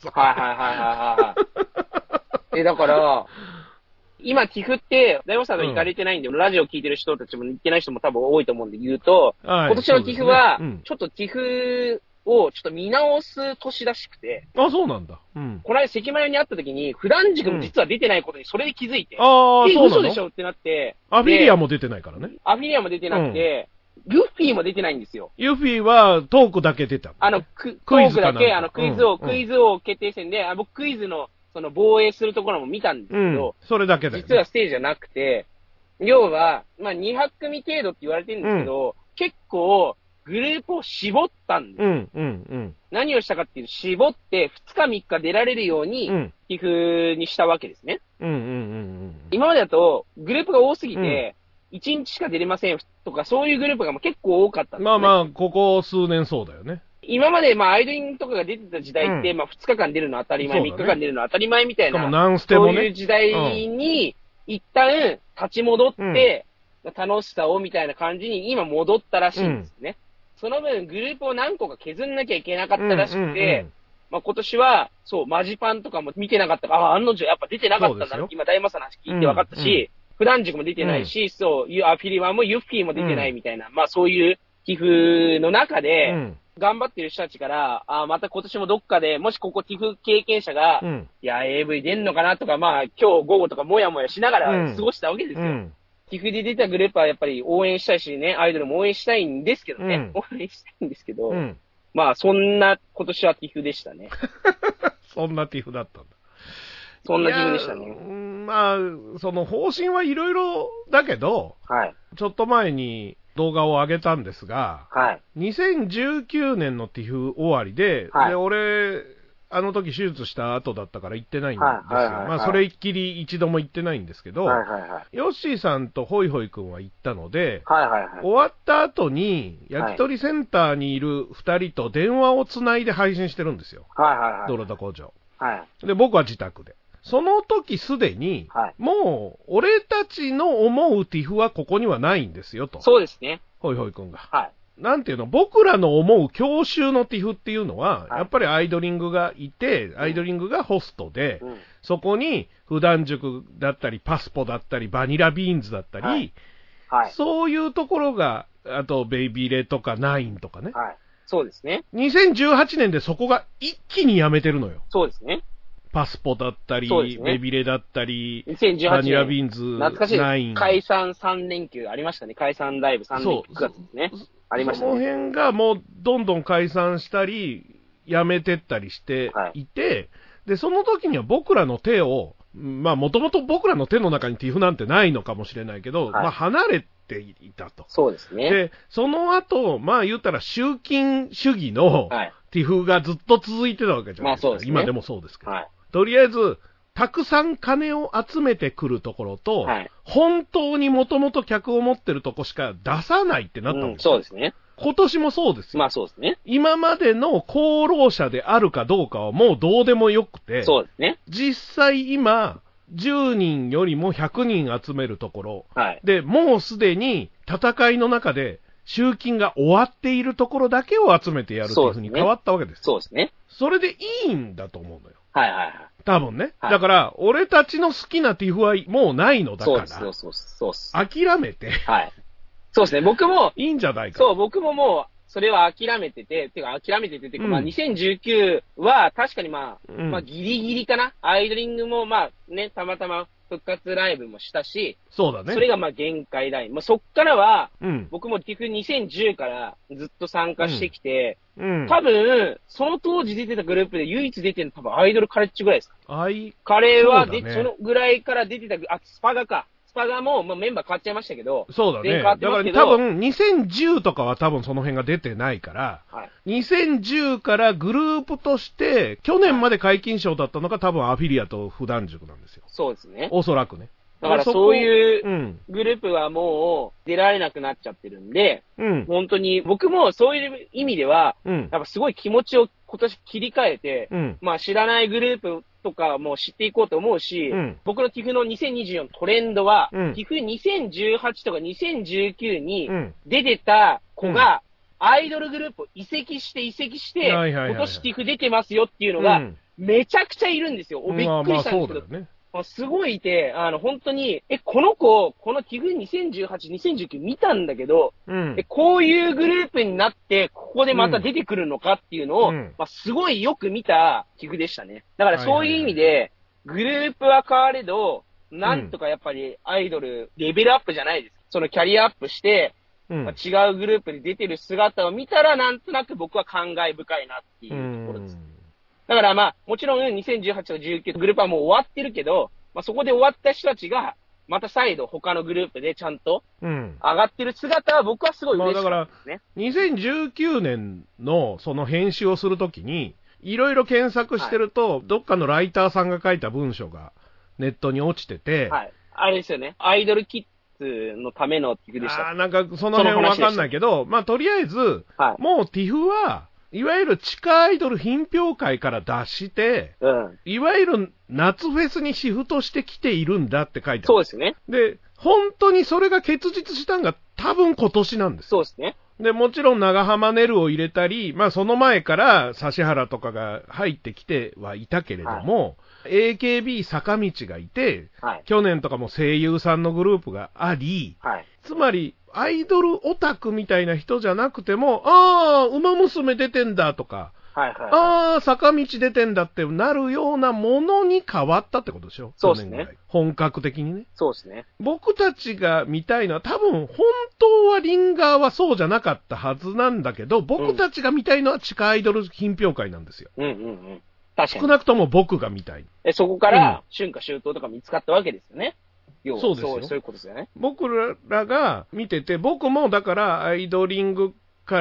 だから、今、ティフって、大悟さんが行かれてないんで、ラジオ聞いてる人たちも行ってない人も多分多いと思うんで言うと、今年のティフは、ちょっとティフをちょっと見直す年らしくて。 そうなんだ。この間、関マヨに会った時に、普段軸も実は出てないことにそれで気づいて。 そうなの？ 嘘でしょってなって。 アフィリアも出てないからね。 アフィリアも出てなくて、ユッフィーも出てないんですよ。 ユッフィーはトークだけ出た。 クイズだけ、クイズ王決定戦で、僕クイズの、その防衛するところも見たんですけど、 それだけだよね。 実はステージじゃなくて、要は、200組程度って言われてるんですけど、結構、グループを絞ったんです。何をしたかっていうと、絞って、2日3日出られるように、寄付にしたわけですね。今までだと、グループが多すぎて、1日しか出れませんとか、そういうグループが結構多かったんですね。 ここ数年そうだよね。 今までアイドリングとかが出てた時代って、2日間出るの当たり前、3日間出るの当たり前みたいな、そういう時代に、一旦立ち戻って、楽しさをみたいな感じに今戻ったらしいんですね。その分グループを何個か削んなきゃいけなかったらしくて、今年は、マジパンとかも見てなかったから、案の定やっぱ出てなかったんだ。今、大マサの話聞いて分かったし、普段塾も出てないし、アフィリワンもユッフィーも出てないみたいな、そういう寄付の中で、頑張ってる人たちから、また今年もどっかで、もしここ寄付経験者が、いや、AV 出んのかなとか、今日午後とかもやもやしながら過ごしたわけですよ。寄付で出たグループはやっぱり応援したいしね、アイドルも応援したいんですけどね。応援したいんですけど、そんな今年は寄付でしたね。 そんな寄付だったんだ。 そんな寄付でしたね。 その方針はいろいろだけど、ちょっと前に動画を上げたんですが、2019年のティフ終わりで、俺、 あの時手術した後だったから行ってないんですよ。まあ、それっきり一度も行ってないんですけど、ヨッシーさんとホイホイ君は行ったので、終わった後に、焼き鳥センターにいる2人と電話をつないで配信してるんですよ。ドロタ工場。で、僕は自宅で。その時すでに、もう、俺たちの思うティフはここにはないんですよと。 そうですね。 ホイホイ君が。なんていうの、僕らの思う教習のティフっていうのは、やっぱりアイドリングがいて、アイドリングがホストで、そこに普段塾だったり、パスポだったり、バニラビーンズだったり、そういうところが、あと、ベイビーレとかナインとかね。 そうですね。 2018年でそこが一気にやめてるのよ。 そうですね。 パスポだったり、ベビレだったり、 バニラビーンズ、 懐かしいです。解散3連休ありましたね。解散ライブ3連休9月ですね。ありましたね。 その辺がもうどんどん解散したり、やめてったりしていて、で、その時には僕らの手を、まあもともと僕らの手の中にティフなんてないのかもしれないけど、まあ離れていたと。 そうですね。 で、その後、まあ言ったら集金主義のティフがずっと続いてたわけじゃないですか。まあそうですね。今でもそうですけど。とりあえず、たくさん金を集めてくるところと、本当にもともと客を持ってるとこしか出さないってなったんですよ。 そうですね。 今年もそうですよ。 まあそうですね。 今までの功労者であるかどうかはもうどうでもよくて、 そうですね。 実際今、10人よりも100人集めるところ、で、もうすでに戦いの中で集金が終わっているところだけを集めてやるというふうに変わったわけです。 そうですね。 それでいいんだと思うのよ。多分ね。だから、俺たちの好きなティフはもうないのだから。 そう諦めて。 そうですね。僕も。 いいんじゃないか。 そう、僕ももう、それは諦めてて、まあ2019は確かにまあギリギリかな。アイドリングもまあね、たまたま復活ライブもしたし、 そうだね。 それがまあ限界ライン。まあそっからは、僕もティフ2010からずっと参加してきて、多分、その当時出てたグループで唯一出てるの多分アイドルカレッジぐらいですか。カレーはそのぐらいから出てた、スパガか。スパガも、まあ、メンバー変わっちゃいましたけど。 そうだね。だから多分2010とかは多分その辺が出てないから、2010からグループとして去年まで皆勤賞だったのが多分アフィリアと普段塾なんですよ。 そうですね。 おそらくね。 だからそういうグループはもう出られなくなっちゃってるんで、本当に僕もそういう意味では、やっぱすごい気持ちを今年切り替えて、まあ知らないグループとかも知っていこうと思うし、僕のティフの2024のトレンドは、ティフ2018とか2019に出てた子が、アイドルグループを移籍して、今年ティフ出てますよっていうのが、めちゃくちゃいるんですよ。びっくりしたんですけど。すごいいて、本当に、この子、このティフ2018、2019見たんだけど、こういうグループになって、ここでまた出てくるのかっていうのを、まあ、すごいよく見たティフでしたね。だからそういう意味で、グループは変われど、なんとかやっぱりアイドル、レベルアップじゃないです。そのキャリアアップして、まあ、違うグループに出てる姿を見たら、なんとなく僕は感慨深いなっていうところです。だからまあ、もちろん2018と19グループはもう終わってるけど、まあそこで終わった人たちが、また再度他のグループでちゃんと上がってる姿は僕はすごい嬉しかったですね。 まあ、だから2019年のその編集をするときに、いろいろ検索してると、どっかのライターさんが書いた文章がネットに落ちてて、 あれですよね。アイドルキッズのためのティフでした。 なんかその辺はわかんないけど、まあとりあえず、もうティフは、いわゆる地下アイドル品評会から脱して、いわゆる夏フェスにシフトしてきているんだって書いてある。 そうですね。 で、本当にそれが結実したのが多分今年なんです。 そうですね。 で、もちろん長浜ネルを入れたり、まあその前から指原とかが入ってきてはいたけれども、AKB 坂道がいて、去年とかも声優さんのグループがあり、つまり、アイドルオタクみたいな人じゃなくても、ウマ娘出てんだとか、坂道出てんだってなるようなものに変わったってことでしょ。 そうですね。 本格的にね。 そうですね。 僕たちが見たいのは多分、本当はリンガーはそうじゃなかったはずなんだけど、僕たちが見たいのは地下アイドル品評会なんですよ。 確かに。 少なくとも僕が見たい。 そこから、春夏秋冬とか見つかったわけですよね。 そうですよ。 そういうことですよね。 僕らが見てて、僕もだからアイドリングから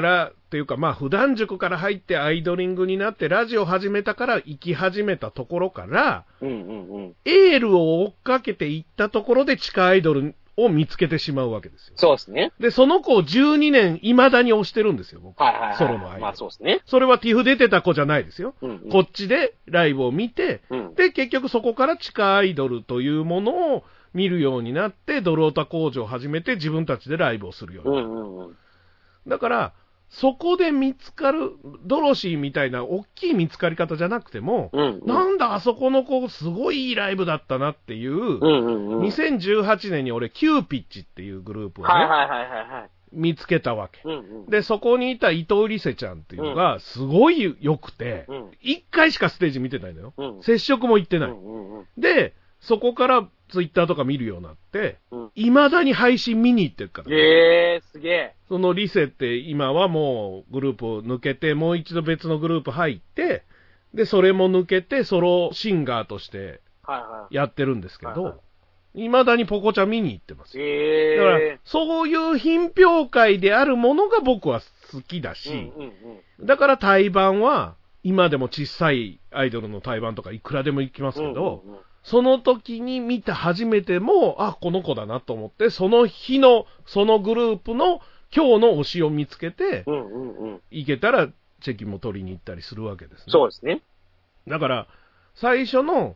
っていうか、まあ普段塾から入ってアイドリングになってラジオ始めたから行き始めたところから、エールを追っかけていったところで地下アイドルを見つけてしまうわけですよ。 そうですね。 で、その子を12年未だに推してるんですよ、僕。ソロのアイドル。 まあそうですね。 それはティフ出てた子じゃないですよ。こっちでライブを見て、で、結局そこから地下アイドルというものを見るようになって、ドルオタ工場を始めて自分たちでライブをするようになる。だから、そこで見つかる、ドロシーみたいな大きい見つかり方じゃなくても、なんだあそこの子すごいいいライブだったなっていう、2018年に俺キューピッチっていうグループをね、見つけたわけ。で、そこにいた伊藤理瀬ちゃんっていうのがすごい良くて、1回しかステージ見てないのよ。接触も行ってない。で、そこからツイッターとか見るようになって、未だに配信見に行ってるから、 ね。すげえ。 そのリセって今はもうグループを抜けて、もう一度別のグループ入って、で、それも抜けてソロシンガーとしてやってるんですけど、未だにポコちゃん見に行ってます。だから、そういう品評会であるものが僕は好きだし、だから対バンは、今でも小さいアイドルの対バンとかいくらでも行きますけど、その時に見て初めても、あ、この子だなと思って、その日の、そのグループの今日の推しを見つけて、行けたらチェキも取りに行ったりするわけですね。 そうですね。 だから、最初の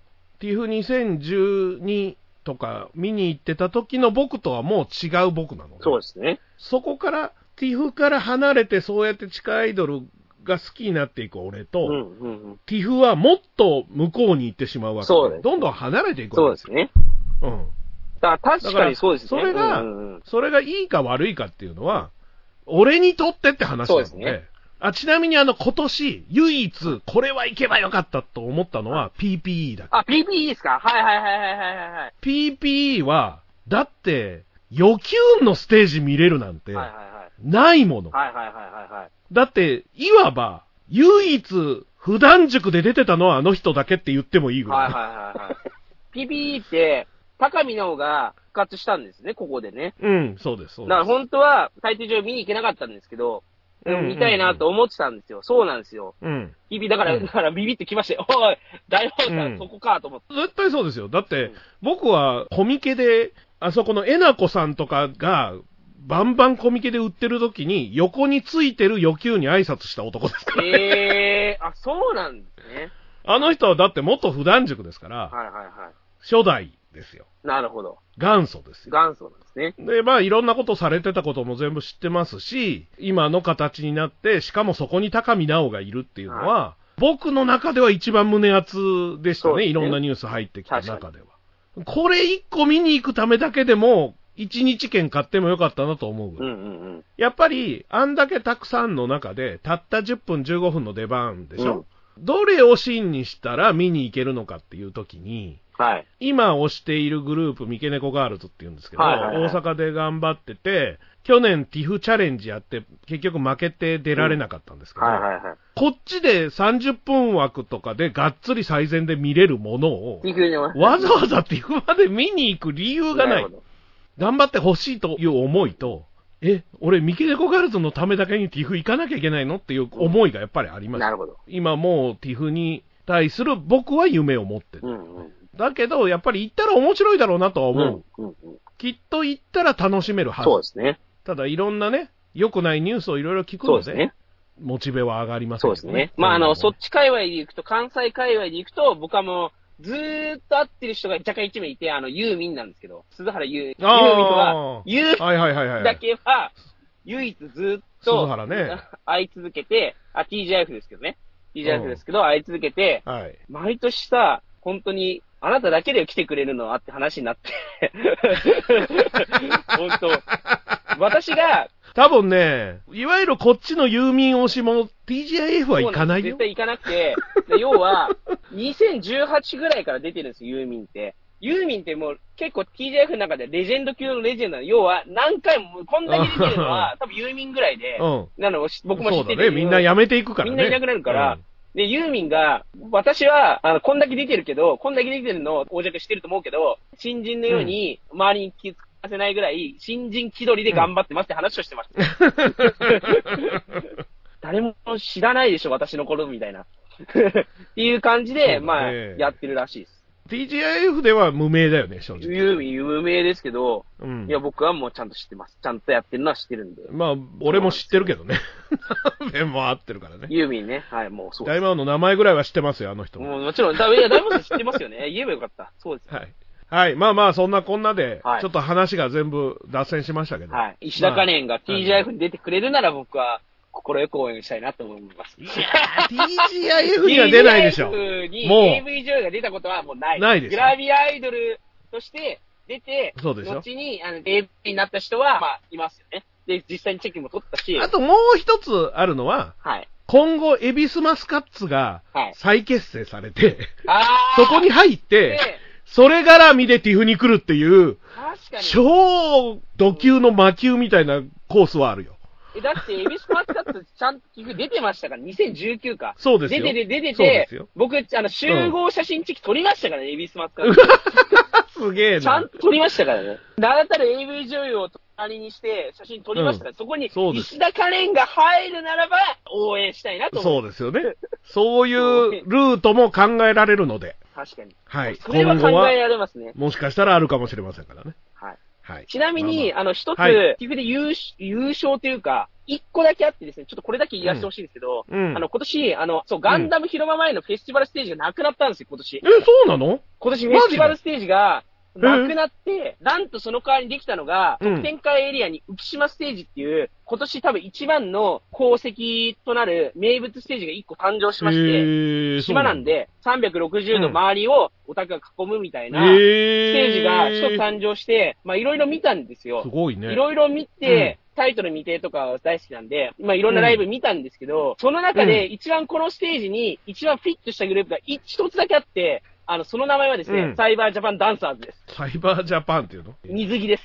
TIFF2012 とか見に行ってた時の僕とはもう違う僕なので。 そうですね。 そこから、TIFF から離れてそうやって地下アイドルが好きになっていく俺と、ティフはもっと向こうに行ってしまうわけで、 そうです。 どんどん離れていくわけですよ。 そうですね。だから確かにそうですね。 それがいいか悪いかっていうのは、俺にとってって話なので、そうですね。ちなみに今年、唯一、これは行けばよかったと思ったのは PPE だけ。 PPE ですか？はい。 PPE は、だって、予キューンのステージ見れるなんて、ないもの。だって、いわば、唯一、普段塾で出てたのはあの人だけって言ってもいいぐらい。PPE って、高見直が復活したんですね、ここでね。 そうです。 だから本当は、最低上見に行けなかったんですけど、見たいなと思ってたんですよ。そうなんですよ。だからビビってきましたよ。おい、大王さん、そこかと思って。 絶対そうですよ。だって、僕はコミケで、あそこのえなこさんとかが、バンバンコミケで売ってる時に、横についてる予給に挨拶した男ですからね。 そうなんですね。 あの人はだって元普段塾ですから、初代ですよ。 なるほど。 元祖ですよ。 元祖なんですね。 で、まあいろんなことされてたことも全部知ってますし、今の形になって、しかもそこに高見直がいるっていうのは、僕の中では一番胸熱でしたね。いろんなニュース入ってきた中では。これ一個見に行くためだけでも、1日券買ってもよかったなと思う。やっぱり、あんだけたくさんの中で、たった10分15分の出番でしょ、どれをシーンにしたら見に行けるのかっていう時に、今推しているグループ、三毛猫ガールズっていうんですけど、大阪で頑張ってて、去年ティフチャレンジやって、結局負けて出られなかったんですけど、こっちで30分枠とかでがっつり最前で見れるものを、わざわざティフまで見に行く理由がない。頑張ってほしいという思いと、俺、三毛猫ガールズのためだけにティフ行かなきゃいけないのっていう思いがやっぱりあります。 なるほど。 今もうティフに対する僕は夢を持ってる。だけど、やっぱり行ったら面白いだろうなとは思う。きっと行ったら楽しめるはず。 そうですね。 ただいろんなね、良くないニュースをいろいろ聞くので、モチベは上がりませんけどね。 そうですね。まあそっち界隈で行くと、関西界隈で行くと、僕はもう、ずーっと会ってる人が若干一名いて、ユーミンなんですけど、鈴原ユーミンは、ユーミンだけは、唯一ずっと、会い続けて、TJF ですけどね。TJF ですけど、会い続けて、毎年さ、本当に、あなただけで来てくれるのはって話になって、本当、私が、 多分ね、いわゆるこっちのユーミン推しも TGIF は行かないよ。 絶対行かなくて、要は、2018ぐらいから出てるんですよ、ユーミンって。ユーミンってもう結構 TGIF の中でレジェンド級のレジェンドなの。要は何回も、こんだけ出てるのは多分ユーミンぐらいで、なの僕も知ってて、 みんな辞めていくからね。 みんないなくなるから、で、ユーミンが、私は、こんだけ出てるけど、こんだけ出てるのを大弱してると思うけど、新人のように周りに気づかせないぐらい、新人気取りで頑張ってますって話をしてました。 誰も知らないでしょ、私の頃みたいな。っていう感じで、まあ、やってるらしいです。 TGIF では無名だよね、正直。 有名ですけど、いや、僕はもうちゃんと知ってます。ちゃんとやってるのは知ってるんで。 まあ、俺も知ってるけどね。面も合ってるからね。 ユーミンね。はい、もうそうです。 大魔王の名前ぐらいは知ってますよ、あの人。 もちろん、いや、大魔王さん知ってますよね。言えばよかった。そうです。 はい。はい。まあまあ、そんなこんなで、ちょっと話が全部脱線しましたけど。 はい。石田カレンが TGIF に出てくれるなら僕は、心よく応援したいなと思います。 いやー、TGIF には出ないでしょ。 TGIF に AV 女優が出たことはもうない。 ないです。 グラビアアイドルとして出て、 そうでしょ。 後にAV になった人は、まあ、いますよね。で、実際にチェキも取ったし。 あともう一つあるのは、はい。今後、エビスマスカッツが再結成されて、はい、そこに入って、それ絡みでティフに来るっていう、超ド級の魔級みたいなコースはあるよ。 だって、エビスマスカッツちゃんと出てましたから、2019か。 そうですよ。 出てて、僕、集合写真チェキ撮りましたからね、エビスマスカッツ。 すげえな。 ちゃんと撮りましたからね。だったら AV 女優を隣にして写真撮りましたから、そこに石田カレンが入るならば、応援したいなと思う。 そうですよね。そういうルートも考えられるので。 確かに。 はい。 それは考えられますね。 もしかしたらあるかもしれませんからね。 はい。 はい。 ちなみに、一つ、ティフで優勝というか、一個だけあってですね、ちょっとこれだけ言わせてほしいんですけど、今年、ガンダム広場前のフェスティバルステージがなくなったんですよ、今年。 そうなの？ 今年フェスティバルステージがなくなって、なんとその代わりにできたのが、特典会エリアに浮島ステージっていう、今年多分一番の功績となる名物ステージが一個誕生しまして、島なんで、360度周りをオタクが囲むみたいな、ステージが一つ誕生して、まあいろいろ見たんですよ。 すごいね。 いろいろ見て、タイトル未定とか大好きなんで、まあいろんなライブ見たんですけど、その中で一番このステージに一番フィットしたグループが一つだけあって、その名前はですね、サイバージャパンダンサーズです。 サイバージャパンっていうの？ 水着です。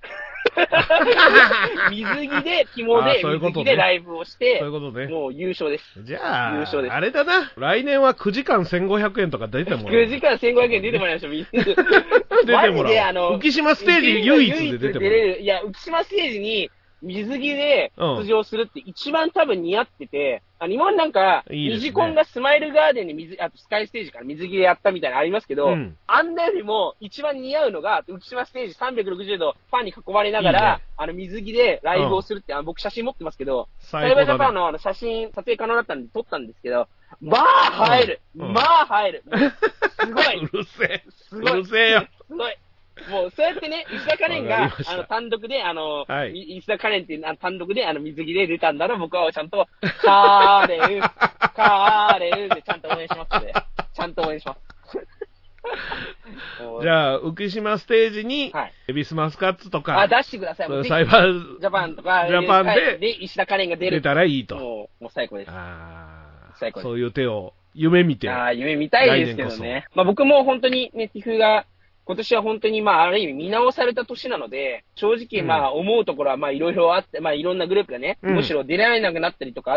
水着で、紐で、水着でライブをして、 そういうことね。 もう優勝です。 じゃあ、優勝です。あれだな。来年は9時間1500円とか出てもらう。 9時間1500円出てもらいましょう、みんな。出てもらう。浮島ステージ唯一で出てもらう。 いや、浮島ステージに、水着で出場するって一番多分似合ってて、今までなんか、ミジコンがスマイルガーデンにあとスカイステージから水着でやったみたいなのありますけど、あんなよりも一番似合うのが、浮島ステージ360度ファンに囲まれながら、水着でライブをするって、僕写真持ってますけど、サイバージャパンの写真、撮影可能だったんで撮ったんですけど、まあ映える、まあ映える。すごい。 うるせえ。 すごい。 うるせえよ。 すごい。もう、そうやってね、石田カレンが、単独で、石田カレンっていう単独で、水着で出たんだろ、僕はちゃんと、カーレンでちゃんと応援しますので、ちゃんと応援します。 じゃあ、浮島ステージに、エビスマスカッツとか、 出してください。 サイバージャパンとか、 ジャパンで、 石田カレンが出たらいいと。 もう最高です。 最高です。そういう手を、夢見て。 夢見たいですけどね。まあ僕も本当にね、ティフが、今年は本当にある意味見直された年なので、正直思うところはいろいろあって、いろんなグループがね、むしろ出られなくなったりとかあって、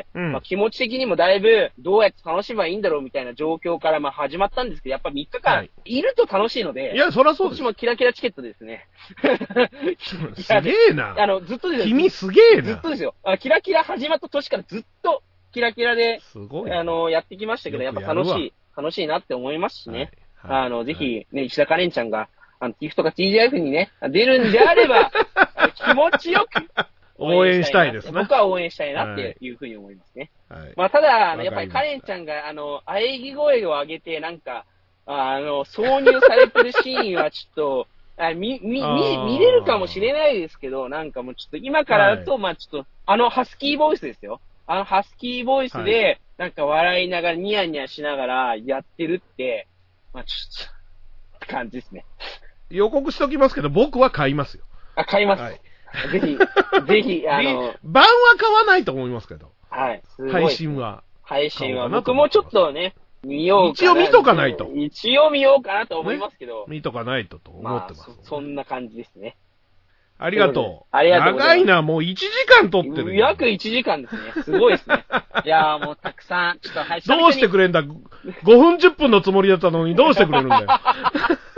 気持ち的にもだいぶどうやって楽しめばいいんだろうみたいな状況から始まったんですけど、やっぱ3日間いると楽しいので、 いや、そらそうです。 今年もキラキラチケットですね。 すげえな。 ずっとですよ。 君すげえな。 ずっとですよ。キラキラ始まった年からずっとキラキラで、 すごいやってきましたけど、やっぱ楽しいなって思いますしね。ぜひ、ね、石田カレンちゃんが、TIF とか TGIF にね、出るんであれば、気持ちよく応援したいですね。 僕は応援したいなっていうふうに思いますね。ただ、やっぱりカレンちゃんが、喘ぎ声を上げて、なんか、挿入されてるシーンはちょっと、見れるかもしれないですけど、なんかもうちょっと今からだと、ちょっと、ハスキーボイスですよ。ハスキーボイスで、なんか笑いながら、ニヤニヤしながらやってるって、ちょっと、って感じですね。 予告しときますけど、僕は買いますよ。 買います。ぜひ、 版は買わないと思いますけど。配信は。 僕もちょっとね、見ようかな。 一応見とかないと。 一応見ようかなと思いますけど。 見とかないと思ってます。 そんな感じですね。 ありがとう。 ありがとうございます。 長いな、もう1時間撮ってる。 約1時間ですね。すごいですね。いやーもうたくさん、ちょっとどうしてくれんだ ?5 分10分のつもりだったのにどうしてくれるんだよ。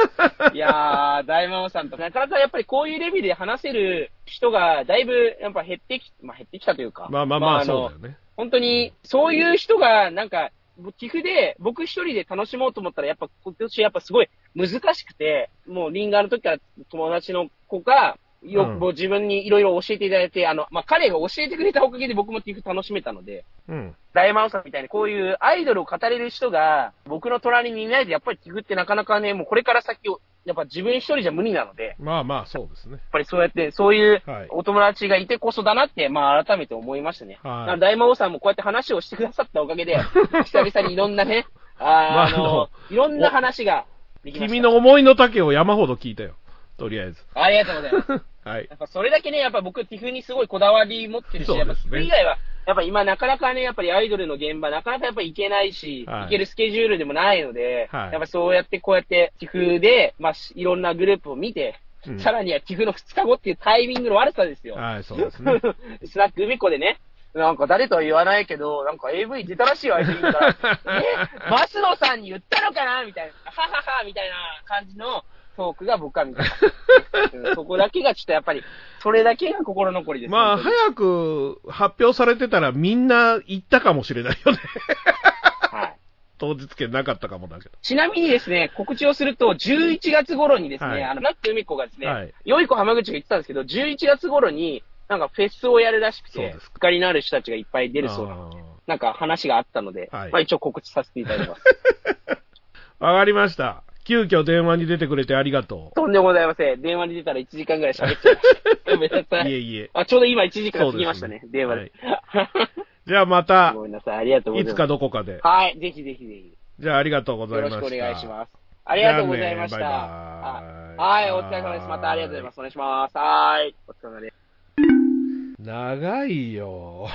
いやー、大魔王さんとなかなかやっぱりこういうレベルで話せる人がだいぶやっぱ減ってきたというか。 そうだよね。 本当に、そういう人がなんか、寄付で僕一人で楽しもうと思ったらやっぱ今年やっぱすごい難しくて、もうリンガーの時から友達の子が、もう自分にいろいろ教えていただいて、彼が教えてくれたおかげで僕もティフ楽しめたので、大魔王さんみたいにこういうアイドルを語れる人が僕の隣にいないで、やっぱりティフってなかなかね、もうこれから先を、やっぱ自分一人じゃ無理なので。 そうですね。やっぱりそうやって、そういうお友達がいてこそだなって、改めて思いましたね。大魔王さんもこうやって話をしてくださったおかげで、久々にいろんなね、いろんな話ができました。 君の思いの丈を山ほど聞いたよ。とりあえず。 ありがとうございます。 はい。 やっぱそれだけね、やっぱ僕、ティフにすごいこだわり持ってるし、やっぱそれ以外は、やっぱ今なかなかね、やっぱりアイドルの現場、なかなかやっぱ行けないし、行けるスケジュールでもないので、やっぱそうやってこうやってティフで、いろんなグループを見て、さらにはティフの2日後っていうタイミングの悪さですよ。 はい、そうですね。 スナック梅子でね、なんか誰とは言わないけど、なんか AV 出たらしいわ、言うから、マスノさんに言ったのかなみたいな、はははみたいな感じの、トークが僕は見てます。そこだけがちょっとやっぱり、それだけが心残りです。 早く発表されてたらみんな行ったかもしれないよね。はい。当日券なかったかもだけど。 ちなみにですね、告知をすると、11月頃にですね、ナック梅子がですね、よい子浜口が言ってたんですけど、11月頃に、なんかフェスをやるらしくて、深りのある人たちがいっぱい出るそうな、なんか話があったので、一応告知させていただきます。 わかりました。急遽電話に出てくれてありがとう。 とんでもございません。電話に出たら1時間ぐらい喋っちゃいました。ごめんなさい。 いえいえ。 ちょうど今1時間過ぎましたね、電話で。 じゃあまた、 ごめんなさい、ありがとうございます。 いつかどこかで。 はい、ぜひぜひぜひ。 じゃあありがとうございました。 よろしくお願いします。ありがとうございました。はい、お疲れ様です。またありがとうございます。お願いします。はい、お疲れ様です。 長いよ。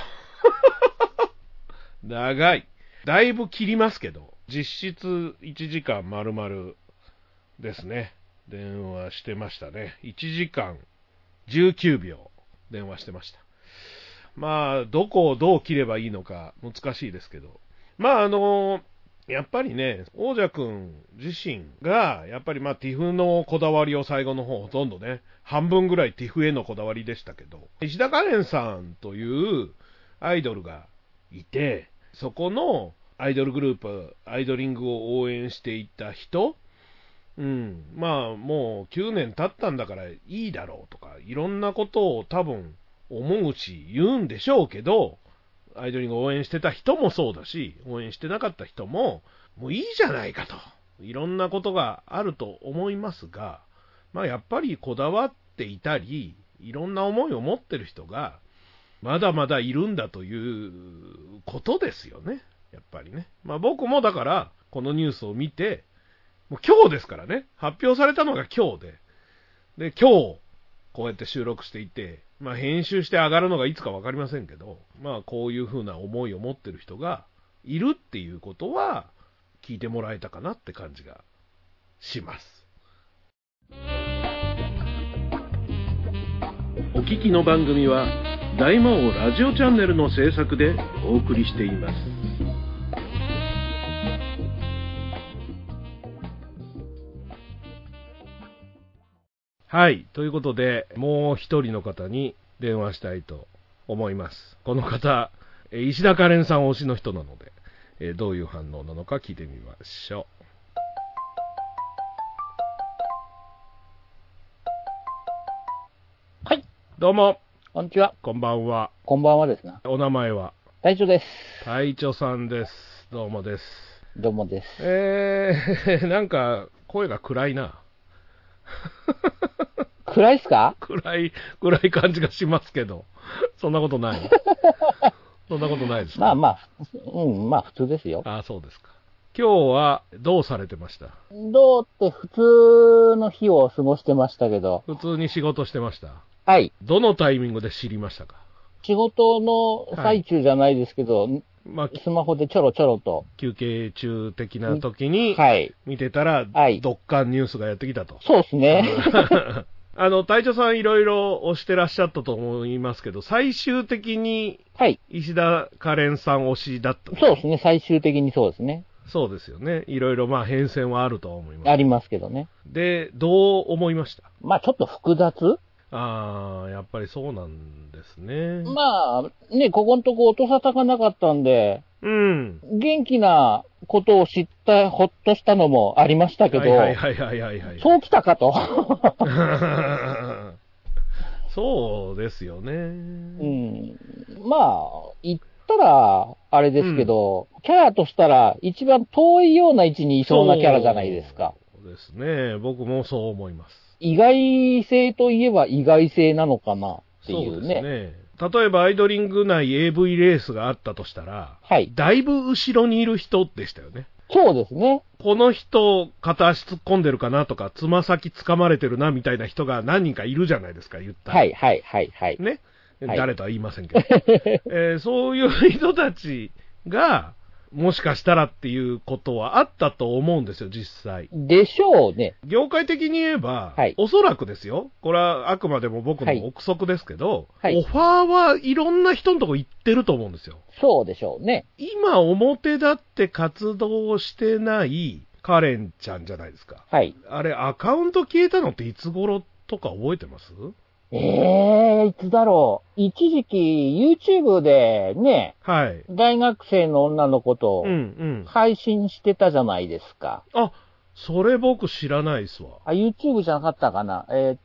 長い。だいぶ切りますけど。実質1時間丸々ですね。電話してましたね。1時間19秒電話してました。どこをどう切ればいいのか難しいですけど。やっぱりね、王者くん自身が、やっぱりティフのこだわりを最後の方ほとんどね、半分ぐらいティフへのこだわりでしたけど、石田カレンさんというアイドルがいて、そこのアイドルグループ、アイドリングを応援していた人、もう9年経ったんだからいいだろうとか、いろんなことを多分思うし言うんでしょうけど、アイドリングを応援してた人もそうだし、応援してなかった人も、もういいじゃないかと、いろんなことがあると思いますが、やっぱりこだわっていたり、いろんな思いを持ってる人が、まだまだいるんだということですよね。やっぱりね。僕もだから、このニュースを見て、もう今日ですからね。発表されたのが今日で、今日、こうやって収録していて、編集して上がるのがいつかわかりませんけど、こういう風な思いを持ってる人がいるっていうことは、聞いてもらえたかなって感じがします。お聞きの番組は、大魔王ラジオチャンネルの制作でお送りしています。はい。ということで、もう一人の方に電話したいと思います。この方、石田カレンさん推しの人なので、どういう反応なのか聞いてみましょう。 はい。 どうも。 こんにちは。 こんばんは。 こんばんはですな。 お名前は隊長です。 隊長さんです。どうもです。 どうもです。 なんか、声が暗いな。 暗いっすか？ 暗い感じがしますけど。そんなことない。そんなことないですか？ 普通ですよ。 あ、そうですか。今日はどうされてました？ どうって普通の日を過ごしてましたけど。 普通に仕事してました？ はい。 どのタイミングで知りましたか？ 仕事の最中じゃないですけど、スマホでちょろちょろと。 休憩中的な時に、見てたら、ドッカンニュースがやってきたと。 そうですね。 隊長さんいろいろ推してらっしゃったと思いますけど、最終的に、石田カレンさん推しだった。 そうですね、最終的にそうですね。 そうですよね。いろいろ変遷はあるとは思います。 ありますけどね。 で、どう思いました？ ちょっと複雑？ やっぱりそうなんですね。 ここのとこ音沙汰がなかったんで、元気なことを知ったほっとしたのもありましたけど、そうきたかと。 そうですよね。 言ったら、あれですけど、キャラとしたら一番遠いような位置にいそうなキャラじゃないですか。 そうですね。僕もそう思います。 意外性といえば意外性なのかなっていうね。そうですね。 例えばアイドリング内 AV レースがあったとしたら、だいぶ後ろにいる人でしたよね。 そうですね。 この人、片足突っ込んでるかなとか、つま先掴まれてるなみたいな人が何人かいるじゃないですか、言ったら。ね。誰とは言いませんけど。そういう人たちが、もしかしたらっていうことはあったと思うんですよ、実際。 でしょうね。 業界的に言えば、おそらくですよ。これはあくまでも僕の憶測ですけど、オファーはいろんな人のとこ行ってると思うんですよ。 そうでしょうね。 今表立って活動してないカレンちゃんじゃないですか。あれ、アカウント消えたのっていつ頃とか覚えてます？ いつだろう。一時期 YouTube でね、大学生の女の子と配信してたじゃないですか。 それ僕知らないっすわ。 YouTube じゃなかったかな。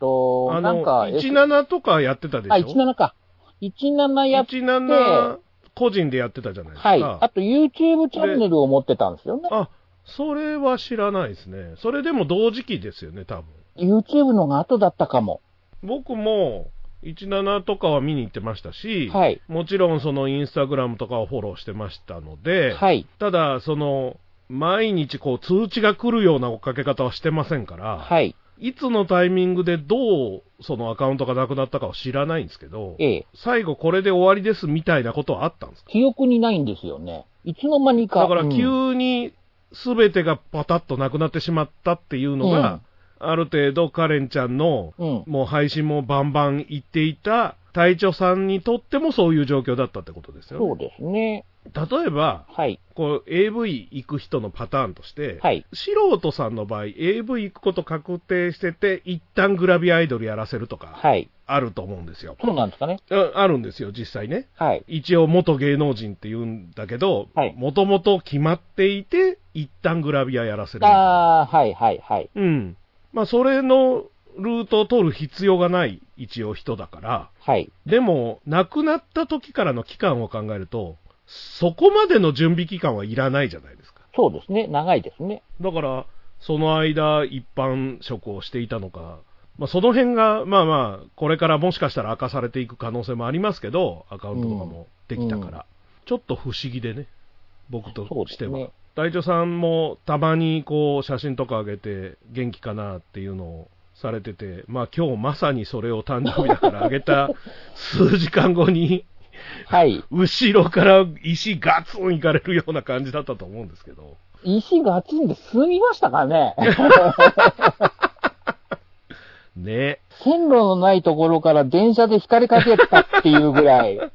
17とかやってたでしょ ？17か。17やって、 17個人でやってたじゃないですか。 あと YouTube チャンネルを持ってたんですよね。 それは知らないですね。それでも同時期ですよね、多分。 YouTube のが後だったかも。 僕も17とかは見に行ってましたし、もちろんそのインスタグラムとかをフォローしてましたので、ただ毎日通知が来るような追っかけ方はしてませんから、いつのタイミングでどうそのアカウントがなくなったかは知らないんですけど、最後これで終わりですみたいなことはあったんですか？ 記憶にないんですよね。いつの間にか。 だから急に全てがパタッとなくなってしまったっていうのが、ある程度カレンちゃんの、もう配信もバンバン行っていた隊長さんにとってもそういう状況だったってことですよね。 そうですね。 例えば、AV 行く人のパターンとして、素人さんの場合 AV 行くこと確定してて一旦グラビアアイドルやらせるとか、あると思うんですよ。 そうなんですかね。 あるんですよ、実際ね。一応元芸能人って言うんだけど、もともと決まっていて一旦グラビアやらせる。それのルートを取る必要がない一応人だから、でも亡くなった時からの期間を考えるとそこまでの準備期間はいらないじゃないですか。 そうですね、長いですね。 だからその間一般職をしていたのか、その辺がこれからもしかしたら明かされていく可能性もありますけど、アカウントとかもできたから、ちょっと不思議でね、僕としては。隊長さんもたまに写真とか上げて元気かなっていうのをされてて、今日まさにそれを誕生日だから上げた数時間後に後ろから石ガツンいかれるような感じだったと思うんですけど。 石ガツンで済みましたかねね。 線路のないところから電車で光りかけたっていうぐらい。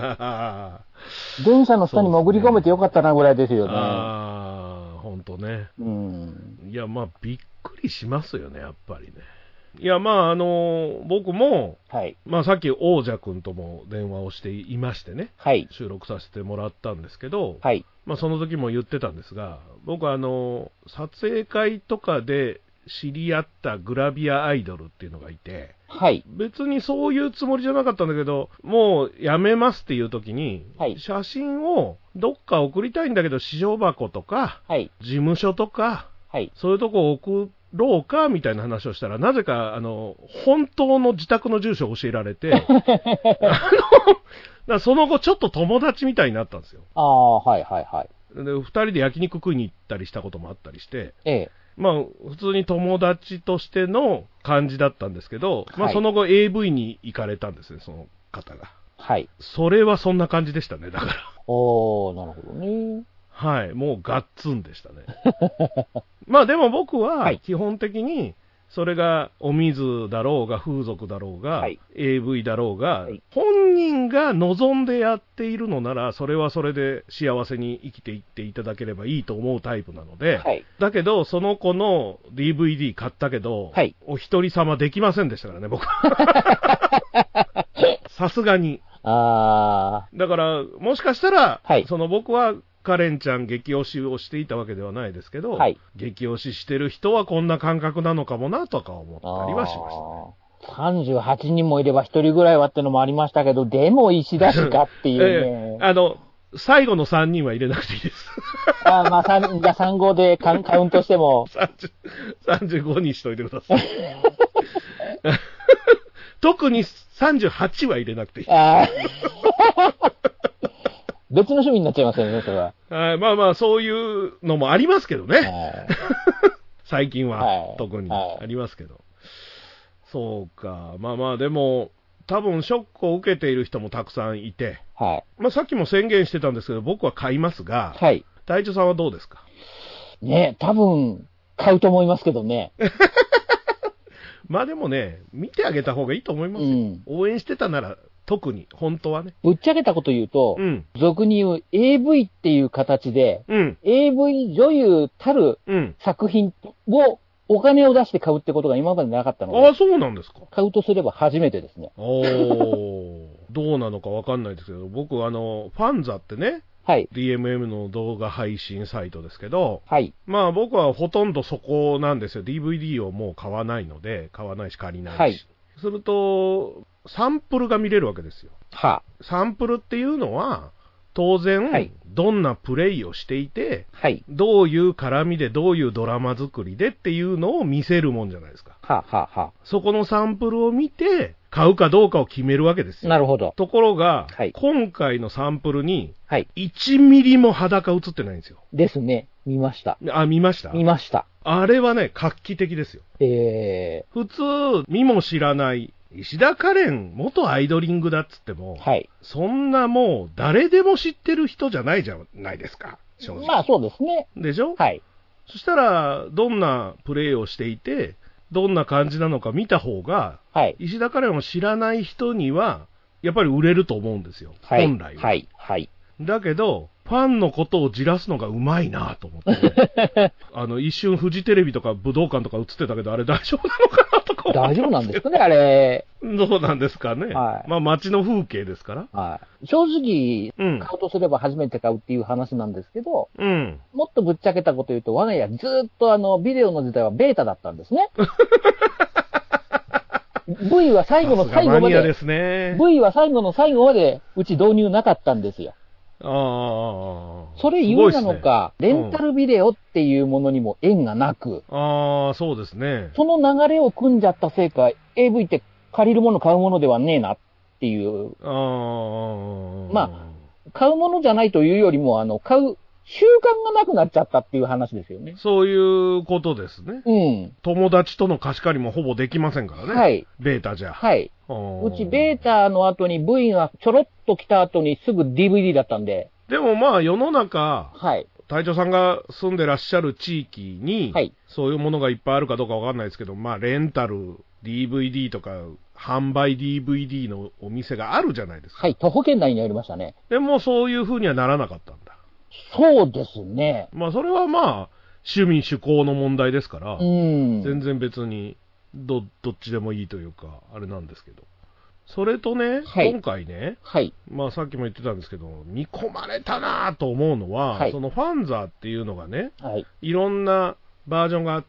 電車の下に潜り込めてよかったなぐらいですよね。 ほんとね。いや、びっくりしますよね、やっぱりね。いや、僕も、さっき王者くんとも電話をしていましてね、収録させてもらったんですけど、その時も言ってたんですが、僕撮影会とかで知り合ったグラビアアイドルっていうのがいて、別にそういうつもりじゃなかったんだけど、もうやめますっていう時に、写真をどっか送りたいんだけど、私書箱とか、事務所とか、そういうとこ送ろうかみたいな話をしたら、なぜか本当の自宅の住所を教えられてその後ちょっと友達みたいになったんですよ。で2人で焼肉食いに行ったりしたこともあったりして、普通に友達としての感じだったんですけど、その後 AV に行かれたんですね、その方が。それはそんな感じでしたね、だから。 なるほどね。 もうガッツンでしたね。でも僕は基本的にそれがお水だろうが風俗だろうが、 はい、 AV だろうが、 はい、 本人が望んでやっているのならそれはそれで幸せに生きていっていただければいいと思うタイプなので、 はい、 だけどその子の DVD 買ったけど、 はい、 お一人様できませんでしたからね僕さすがに。だからもしかしたら、はい、その僕はカレンちゃん激推しをしていたわけではないですけど、はい、激推ししてる人はこんな感覚なのかもなとか思ったりはしましたね。 38人もいれば1人ぐらいはってのもありましたけど、でも石田氏かっていうね。 最後の3人は入れなくていいです。 まあ、じゃあ3号でカウントしても。 35にしといてください。特に38は入れなくていい。 別の趣味になっちゃいますよね、それは。 まあまあ、そういうのもありますけどね。最近は、特にありますけど。そうか。まあまあ、でも、多分ショックを受けている人もたくさんいて、まあさっきも宣言してたんですけど、僕は買いますが、隊長さんはどうですか？ ね、多分、買うと思いますけどね。 まあでもね、見てあげた方がいいと思いますよ。応援してたなら、特に、本当はね。 ぶっちゃけたこと言うと、俗に言う AV っていう形で、AV 女優たる作品をお金を出して買うってことが今までなかったので。 ああ、そうなんですか。 買うとすれば初めてですね。 どうなのかわかんないですけど、僕ファンザってね、DMM の動画配信サイトですけど、まあ僕はほとんどそこなんですよ。DVD をもう買わないので、買わないし借りないし。すると、サンプルが見れるわけですよ。サンプルっていうのは、当然、どんなプレイをしていて、どういう絡みで、どういうドラマ作りでっていうのを見せるもんじゃないですか。そこのサンプルを見て、買うかどうかを決めるわけですよ。 なるほど。 ところが、今回のサンプルに、1ミリも裸映ってないんですよ。 ですね。見ました。 見ました？ 見ました。 あれはね、画期的ですよ。普通、見も知らない、石田カレン元アイドリングだっつっても、そんなもう誰でも知ってる人じゃないじゃないですか、正直。 まあそうですね。 でしょ？そしたら、どんなプレイをしていて、どんな感じなのか見た方が、石田カレンを知らない人には、やっぱり売れると思うんですよ、本来は。だけど、ファンのことをじらすのがうまいなと思って、ね、一瞬フジテレビとか武道館とか映ってたけど、あれ大丈夫なのかなとか大丈夫なんですかね、あれ。 どうなんですかね。まあ街の風景ですから。 正直、買うとすれば初めて買うっていう話なんですけど、もっとぶっちゃけたこと言うと、我が家ずっとビデオの時代はベータだったんですね。V は最後の最後まで、V は最後の最後までうち導入なかったんですよ。それゆえなのか、レンタルビデオっていうものにも縁がなく、 そうですね。 その流れを組んじゃったせいか、AV って借りるもの買うものではねえなっていう。まあ、買うものじゃないというよりも、買う習慣がなくなっちゃったっていう話ですよね。 そういうことですね。友達との貸し借りもほぼできませんからね。ベータじゃ。うちベータの後に V がちょろっと来た後にすぐ DVD だったんで。でもまあ世の中、隊長さんが住んでらっしゃる地域に、そういうものがいっぱいあるかどうかわかんないですけど、まあレンタル DVD とか販売 DVD のお店があるじゃないですか。 徒歩圏内にありましたね。 でもそういう風にはならなかったんだ。 そうですね。 まあそれはまあ趣味趣向の問題ですから、全然別にどっちでもいいというかあれなんですけど、それとね、今回ね、まあさっきも言ってたんですけど、見込まれたなと思うのは、そのファンザーっていうのがね、いろんなバージョンがあって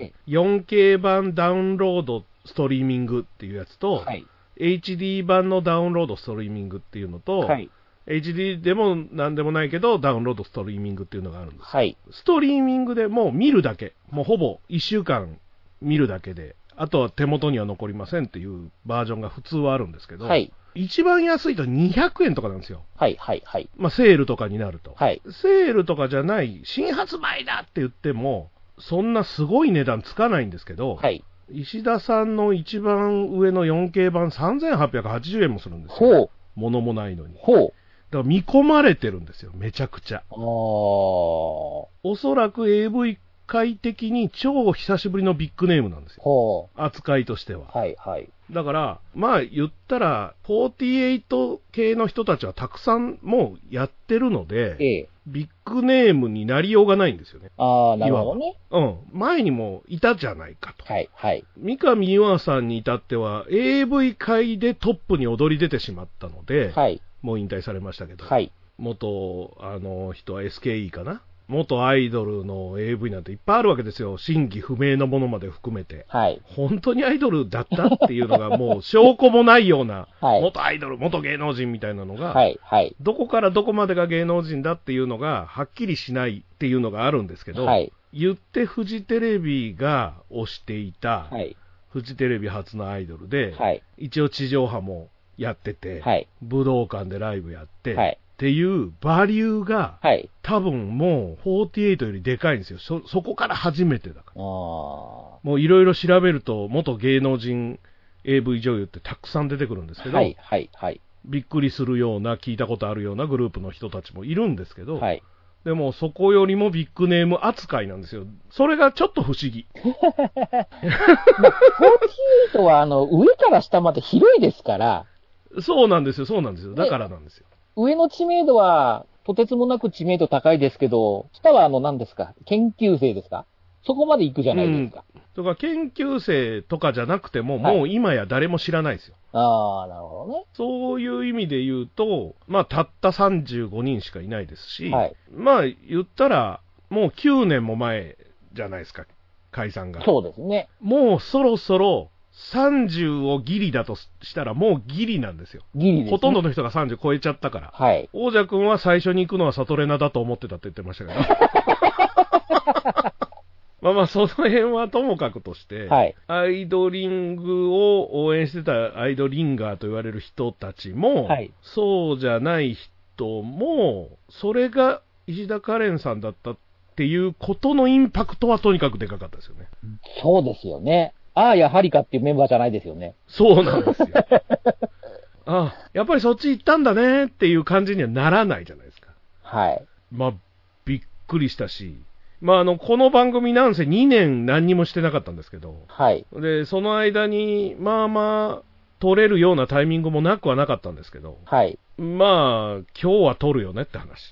、4K 版ダウンロードストリーミングっていうやつと、HD 版のダウンロードストリーミングっていうのと、HD でもなんでもないけどダウンロードストリーミングっていうのがあるんです。ストリーミングでもう見るだけ、もうほぼ1週間見るだけで、あとは手元には残りませんっていうバージョンが普通はあるんですけど、一番安いと200円とかなんですよ。まあセールとかになると。セールとかじゃない新発売だって言ってもそんなすごい値段つかないんですけど、石田さんの一番上の 4K 版3880円もするんですよ。物もないのに。だから見込まれてるんですよ、めちゃくちゃ。おそらく AV 界的に超久しぶりのビッグネームなんですよ。扱いとしては。 はいはい。 だから、まあ言ったら、48系の人たちはたくさんもうやってるので、ビッグネームになりようがないんですよね。 ああ、なるほどね。 うん。前にもいたじゃないかと。 はいはい。 三上優愛さんに至っては、AV 界でトップに躍り出てしまったので、 はい。 もう引退されましたけど、 はい。 元、人は SKE かな、元アイドルの AV なんていっぱいあるわけですよ。真偽不明のものまで含めて。 はい。 本当にアイドルだったっていうのがもう証拠もないような、 はい、 元アイドル、元芸能人みたいなのが、 はいはい、 どこからどこまでが芸能人だっていうのがはっきりしないっていうのがあるんですけど、 はい、 言ってフジテレビが推していた、 はい、 フジテレビ初のアイドルで、 はい、 一応地上波もやってて、 はい、 武道館でライブやって、 はい、 っていうバリューが、 はい、 多分もう48よりでかいんですよ。そこから初めてだから。もういろいろ調べると元芸能人 AV 女優ってたくさん出てくるんですけど、 はいはいはい、 びっくりするような聞いたことあるようなグループの人たちもいるんですけど、 はい、 でもそこよりもビッグネーム扱いなんですよ。それがちょっと不思議。 48は上から下まで広いですから。 そうなんですよ、そうなんですよ。だからなんですよ。 上の知名度は、とてつもなく知名度高いですけど、下は何ですか、研究生ですか、そこまで行くじゃないですか。 とか研究生とかじゃなくても、もう今や誰も知らないですよ。 ああ、なるほどね。 そういう意味で言うと、まあたった35人しかいないですし、 はい、 まあ言ったら、もう9年も前じゃないですか、解散が。 そうですね。 もうそろそろ、30をギリだとしたらもうギリなんですよ。 ギリですね。 ほとんどの人が30超えちゃったから。 はい。 王者くんは最初に行くのはサトレナだと思ってたって言ってましたけど。まあまあその辺はともかくとして、 はい、 アイドリングを応援してたアイドリンガーと言われる人たちも、 はい、 そうじゃない人も、それが石田カレンさんだったっていうことのインパクトはとにかくでかかったですよね。 そうですよね。ああ、やはりかっていうメンバーじゃないですよね。 そうなんですよ。ああ、やっぱりそっち行ったんだねっていう感じにはならないじゃないですか。 はい。 まあ、びっくりしたし、まあこの番組なんせ2年何にもしてなかったんですけど、 はい。 で、その間に、まあまあ、撮れるようなタイミングもなくはなかったんですけど、 はい。 まあ、今日は撮るよねって話。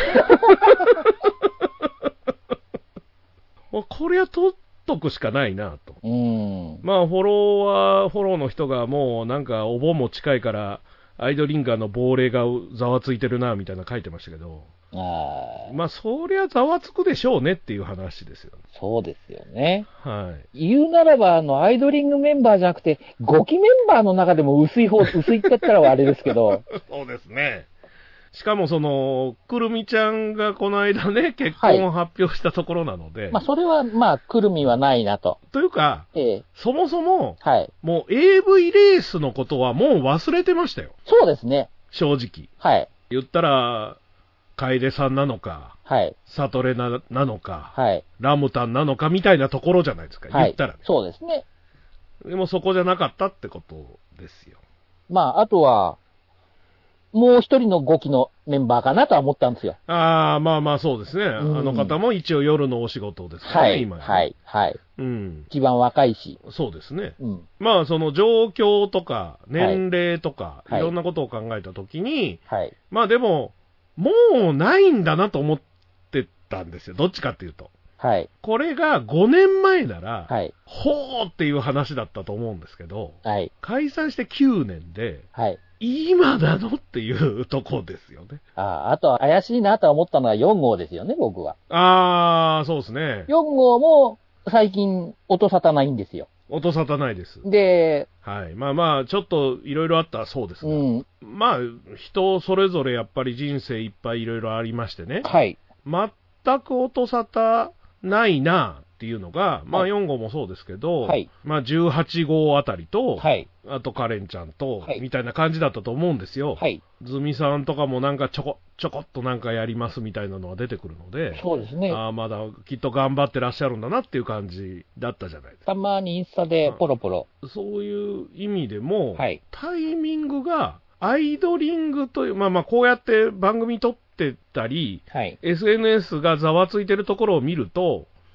これは撮っとくしかないなと。まあフォローの人がもうなんかお盆も近いからアイドリンガーの亡霊がざわついてるなみたいな書いてましたけど、まあそりゃざわつくでしょうねっていう話ですよね。 そうですよね。 はい。 言うならばアイドリングメンバーじゃなくて5期メンバーの中でも薄いって言ったらあれですけど。 そうですね。しかもくるみちゃんがこの間ね、結婚を発表したところなので。はい、 まあ、それは、まあ、くるみはないなと。 というか、そもそも、はい、もう AV レースのことはもう忘れてましたよ。 そうですね。 正直。 はい。 言ったら、楓さんなのか、 はい。 サトレナなのか、 はい。 ラムタンなのかみたいなところじゃないですか。 はい、 言ったら、ね。 そうですね。 でもそこじゃなかったってことですよ。 まあ、あとは、もう一人の5期のメンバーかなとは思ったんですよ。 ああ、まあまあそうですね。あの方も一応夜のお仕事ですからね、今、ね。 はい、はい。 うん。 一番若いし。 そうですね。 うん。 まあその状況とか、年齢とか、いろんなことを考えたときに、 はい。 まあでも、もうないんだなと思ってたんですよ。どっちかっていうと。 はい。 これが5年前なら、 はい。 ほーっていう話だったと思うんですけど、 はい。 解散して9年で、 はい。 今なのっていうとこですよね。 あと怪しいなと思ったのは4号ですよね、僕は。 ああ、そうですね。 4号も最近音沙汰ないんですよ。 音沙汰ないです。 で、 はい。まあまあ、ちょっといろいろあったそうですが、 うん、 まあ、人それぞれやっぱり人生いっぱいいろいろありましてね。 はい。 全く音沙汰ないなっていうのが、まあ4号もそうですけど、 はい、 まあ18号あたりと、 はい、 あとカレンちゃんと、 はい、 みたいな感じだったと思うんですよ。 はい。 ズミさんとかもなんかちょこっとなんかやりますみたいなのは出てくるので、 そうですね。 ああ、まだきっと頑張ってらっしゃるんだなっていう感じだったじゃないですか。 たまにインスタでポロポロ。 そういう意味でも、 はい、 タイミングがアイドリングという、まあまあこうやって番組撮ってたり、 はい、 SNS がざわついてるところを見ると、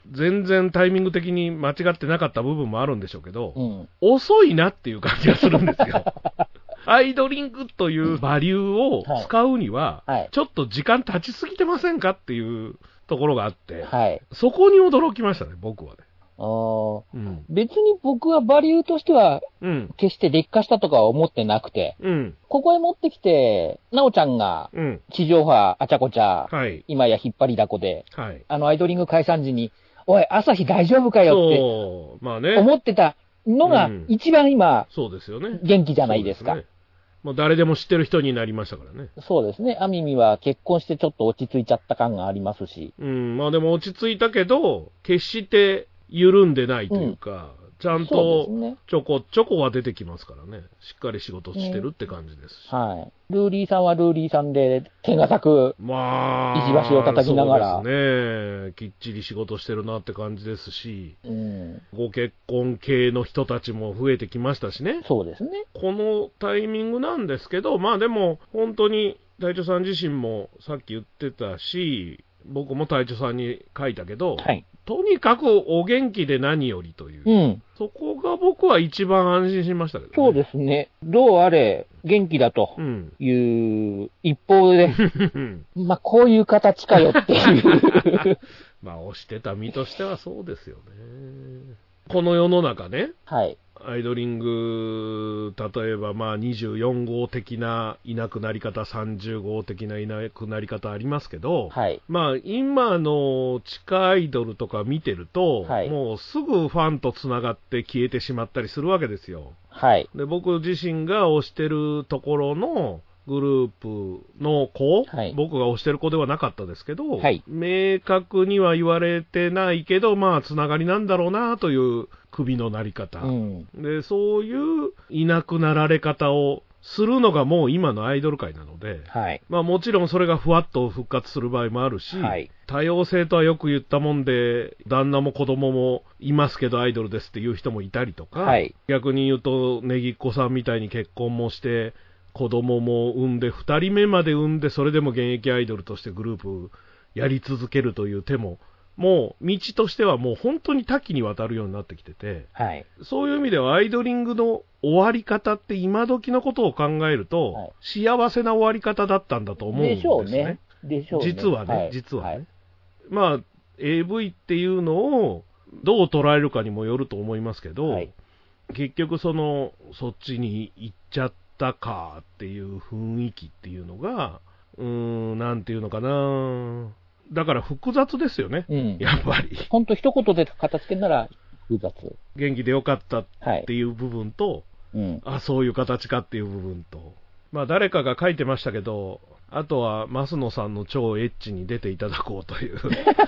全然タイミング的に間違ってなかった部分もあるんでしょうけど、遅いなっていう感じがするんですよ。アイドリングというバリューを使うには、ちょっと時間経ちすぎてませんかっていうところがあって、そこに驚きましたね、僕はね。 別に僕はバリューとしては、決して劣化したとかは思ってなくて、ここへ持ってきて、なおちゃんが、地上波あちゃこちゃ、今や引っ張りだこで、アイドリング解散時に、おい、朝日大丈夫かよって思ってたのが、一番今、元気じゃないですか。 もう誰でも知ってる人になりましたからね。 そうですね。アミミは結婚してちょっと落ち着いちゃった感がありますし。 まあでも落ち着いたけど、決して緩んでないというか、ちゃんとちょこちょこは出てきますからね。しっかり仕事してるって感じですし。 ルーリーさんはルーリーさんで手堅く、石橋を叩きながら。 そうですね。きっちり仕事してるなって感じですし、ご結婚系の人たちも増えてきましたしね。 そうですね。 このタイミングなんですけど、まあでも本当に隊長さん自身もさっき言ってたし、僕も隊長さんに書いたけど、とにかくお元気で何よりという、そこが僕は一番安心しましたけどね。 そうですね。どうあれ、元気だという一方で、まあこういう形かよっていう。 まあ推してた身としてはそうですよね。この世の中ね、アイドリング、例えばまあ24号的ないなくなり方、30号的ないなくなり方ありますけど、まあ今の地下アイドルとか見てると、もうすぐファンとつながって消えてしまったりするわけですよ。で僕自身が推してるところのグループの子、僕が推してる子ではなかったですけど、明確には言われてないけど、まあつながりなんだろうなという首のなり方、でそういういなくなられ方をするのがもう今のアイドル界なので、まあもちろんそれがふわっと復活する場合もあるし、多様性とはよく言ったもんで、旦那も子供もいますけどアイドルですっていう人もいたりとか、逆に言うとねぎっこさんみたいに結婚もして子供も産んで2人目まで産んでそれでも現役アイドルとしてグループやり続けるという手ももう道としてはもう本当に多岐にわたるようになってきてて、そういう意味ではアイドリングの終わり方って今時のことを考えると、幸せな終わり方だったんだと思うんですね。実はね。まあ AV っていうのをどう捉えるかにもよると思いますけど、結局そっちに行っちゃったかっていう雰囲気っていうのがなんていうのかな、だから複雑ですよね、やっぱり。 本当一言で片付けなら複雑。 元気でよかったっていう部分と、あ、そういう形かっていう部分と、まあ誰かが書いてましたけど、あとは増野さんの超エッチに出ていただこうという。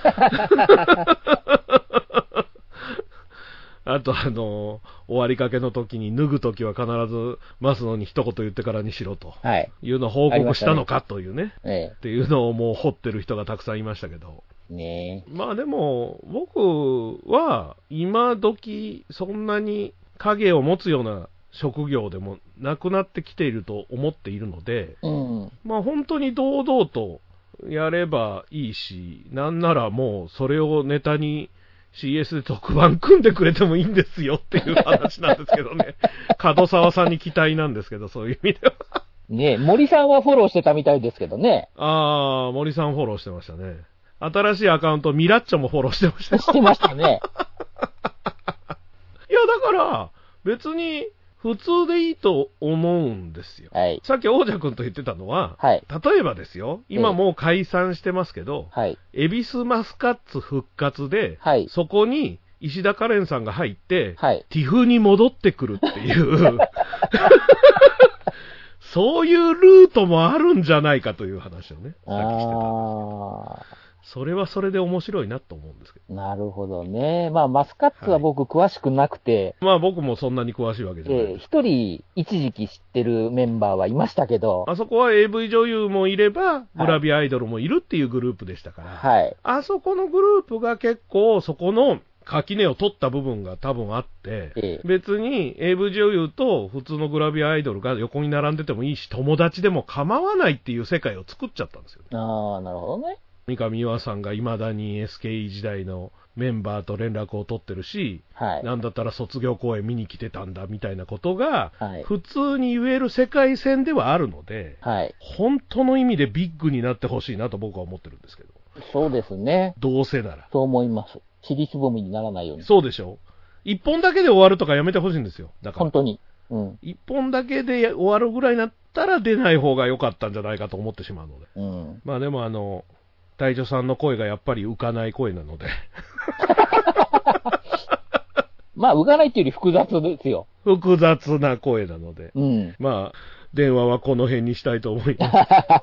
あと終わりかけの時に脱ぐ時は必ず増野に一言言ってからにしろというのを報告したのかというね、っていうのをもう掘ってる人がたくさんいましたけど、まあでも僕は今時そんなに影を持つような職業でもなくなってきていると思っているので、まあ本当に堂々とやればいいし、なんならもうそれをネタにCS で特番組んでくれてもいいんですよっていう話なんですけどね。門沢さんに期待なんですけど、そういう意味では。 森さんはフォローしてたみたいですけどね。 森さんフォローしてましたね。新しいアカウント、ミラッチョもフォローしてました。 してましたね。 いや、だから、別に、普通でいいと思うんですよ。さっき王者君と言ってたのは、例えばですよ、今もう解散してますけど、恵比寿マスカッツ復活で、そこに石田カレンさんが入って、ティフに戻ってくるっていう、そういうルートもあるんじゃないかという話をね、さっきしてた。それはそれで面白いなと思うんですけど。 なるほどね。まあ、マスカッツは僕詳しくなくて。 まあ、僕もそんなに詳しいわけじゃない。 一人、一時期知ってるメンバーはいましたけど。 あそこは AV 女優もいれば、グラビアアイドルもいるっていうグループでしたから。あそこのグループが結構、そこの垣根を取った部分が多分あって、別に AV 女優と普通のグラビアアイドルが横に並んでてもいいし、友達でも構わないっていう世界を作っちゃったんですよ。 なるほどね。 三上岩さんが未だに SKE 時代のメンバーと連絡を取ってるし、はい、なんだったら卒業公演見に来てたんだみたいなことが、はい、普通に言える世界線ではあるので、はい、本当の意味でビッグになってほしいなと僕は思ってるんですけど。 そうですね。 どうせなら。 そう思います。尻すぼみにならないように。 そうでしょ。一本だけで終わるとかやめてほしいんですよ。だから。 本当に。うん。 一本だけで終わるぐらいになったら出ない方が良かったんじゃないかと思ってしまうので。うん。まあでも隊長さんの声がやっぱり浮かない声なので。 まあ浮かないっていうより複雑ですよ。 複雑な声なので。うん。まあ、電話はこの辺にしたいと思います。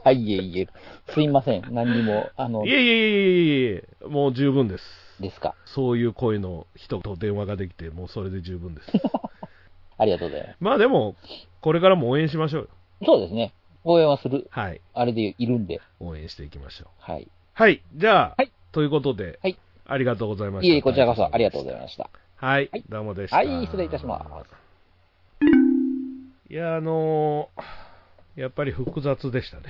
いえいえ。すいません。何にも、 いえ。もう十分です。 ですか。 そういう声の人と電話ができて、もうそれで十分です。 ありがとうございます。 まあでも、これからも応援しましょうよ。 そうですね。応援はする。はい。あれでいるんで。 応援していきましょう。 はい。 はい。じゃあ、はい、ということで、はい。ありがとうございました。 いえ、こちらこそありがとうございました。 はい。どうもでした。 はい、失礼いたします。 いや、やっぱり複雑でしたね。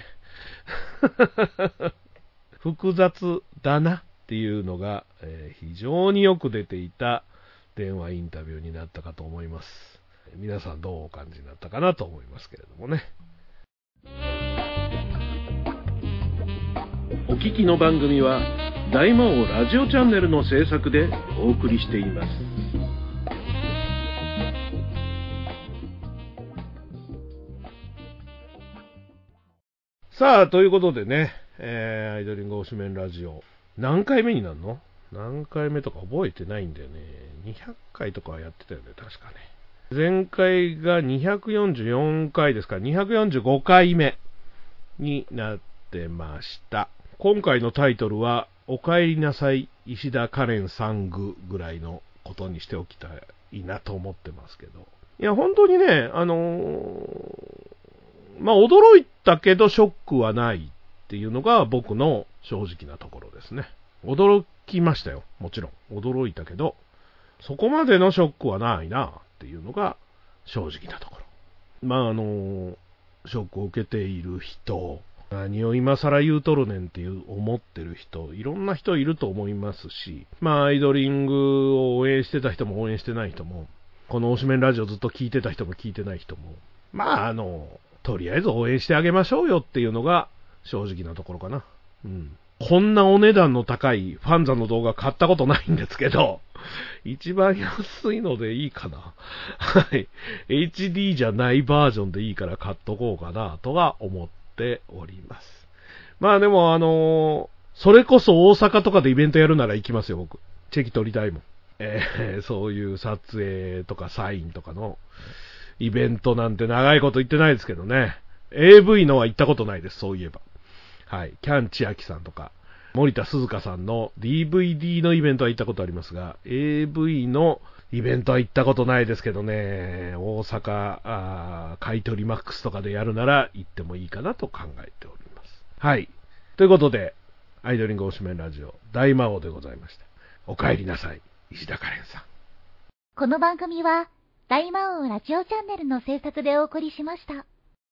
複雑だなっていうのが、非常によく出ていた電話インタビューになったかと思います。皆さんどうお感じになったかなと思いますけれどもね。お聞きの番組は大魔王ラジオチャンネルの制作でお送りしています。さあ、ということでね、アイドリング推しメンラジオ、何回目になるの？何回目とか覚えてないんだよね。200回とかはやってたよね、確かね。前回が244回ですから、245回目になってました。今回のタイトルは、お帰りなさい、石田カレンさんぐらいのことにしておきたいなと思ってますけど。いや、本当にね、まあ、驚いたけどショックはないっていうのが僕の正直なところですね。驚きましたよ。もちろん。驚いたけど、そこまでのショックはないなっていうのが正直なところ。まあ、ショックを受けている人、何を今更言うとるねんっていう思ってる人、いろんな人いると思いますし、まあ、アイドリングを応援してた人も応援してない人も、この推しメンラジオずっと聞いてた人も聞いてない人も、まあ、とりあえず応援してあげましょうよっていうのが正直なところかな。うん。こんなお値段の高いファンザの動画買ったことないんですけど、一番安いのでいいかな。はい。HD じゃないバージョンでいいから買っとこうかなとは思っております。まあでもそれこそ大阪とかでイベントやるなら行きますよ、僕。チェキ取りたいもん。そういう撮影とかサインとかのイベントなんて長いこと言ってないですけどね。AV のは行ったことないです、そういえば。はい。キャン千秋さんとか、森田鈴香さんの DVD のイベントは行ったことありますが、AV のイベントは行ったことないですけどね、大阪、買い取りマックスとかでやるなら行ってもいいかなと考えております。はい。ということで、アイドリング推しメンラジオ、大魔王でございました。お帰りなさい、石田カレンさん。 この番組は、大魔王ラジオチャンネルの制作でお送りしました。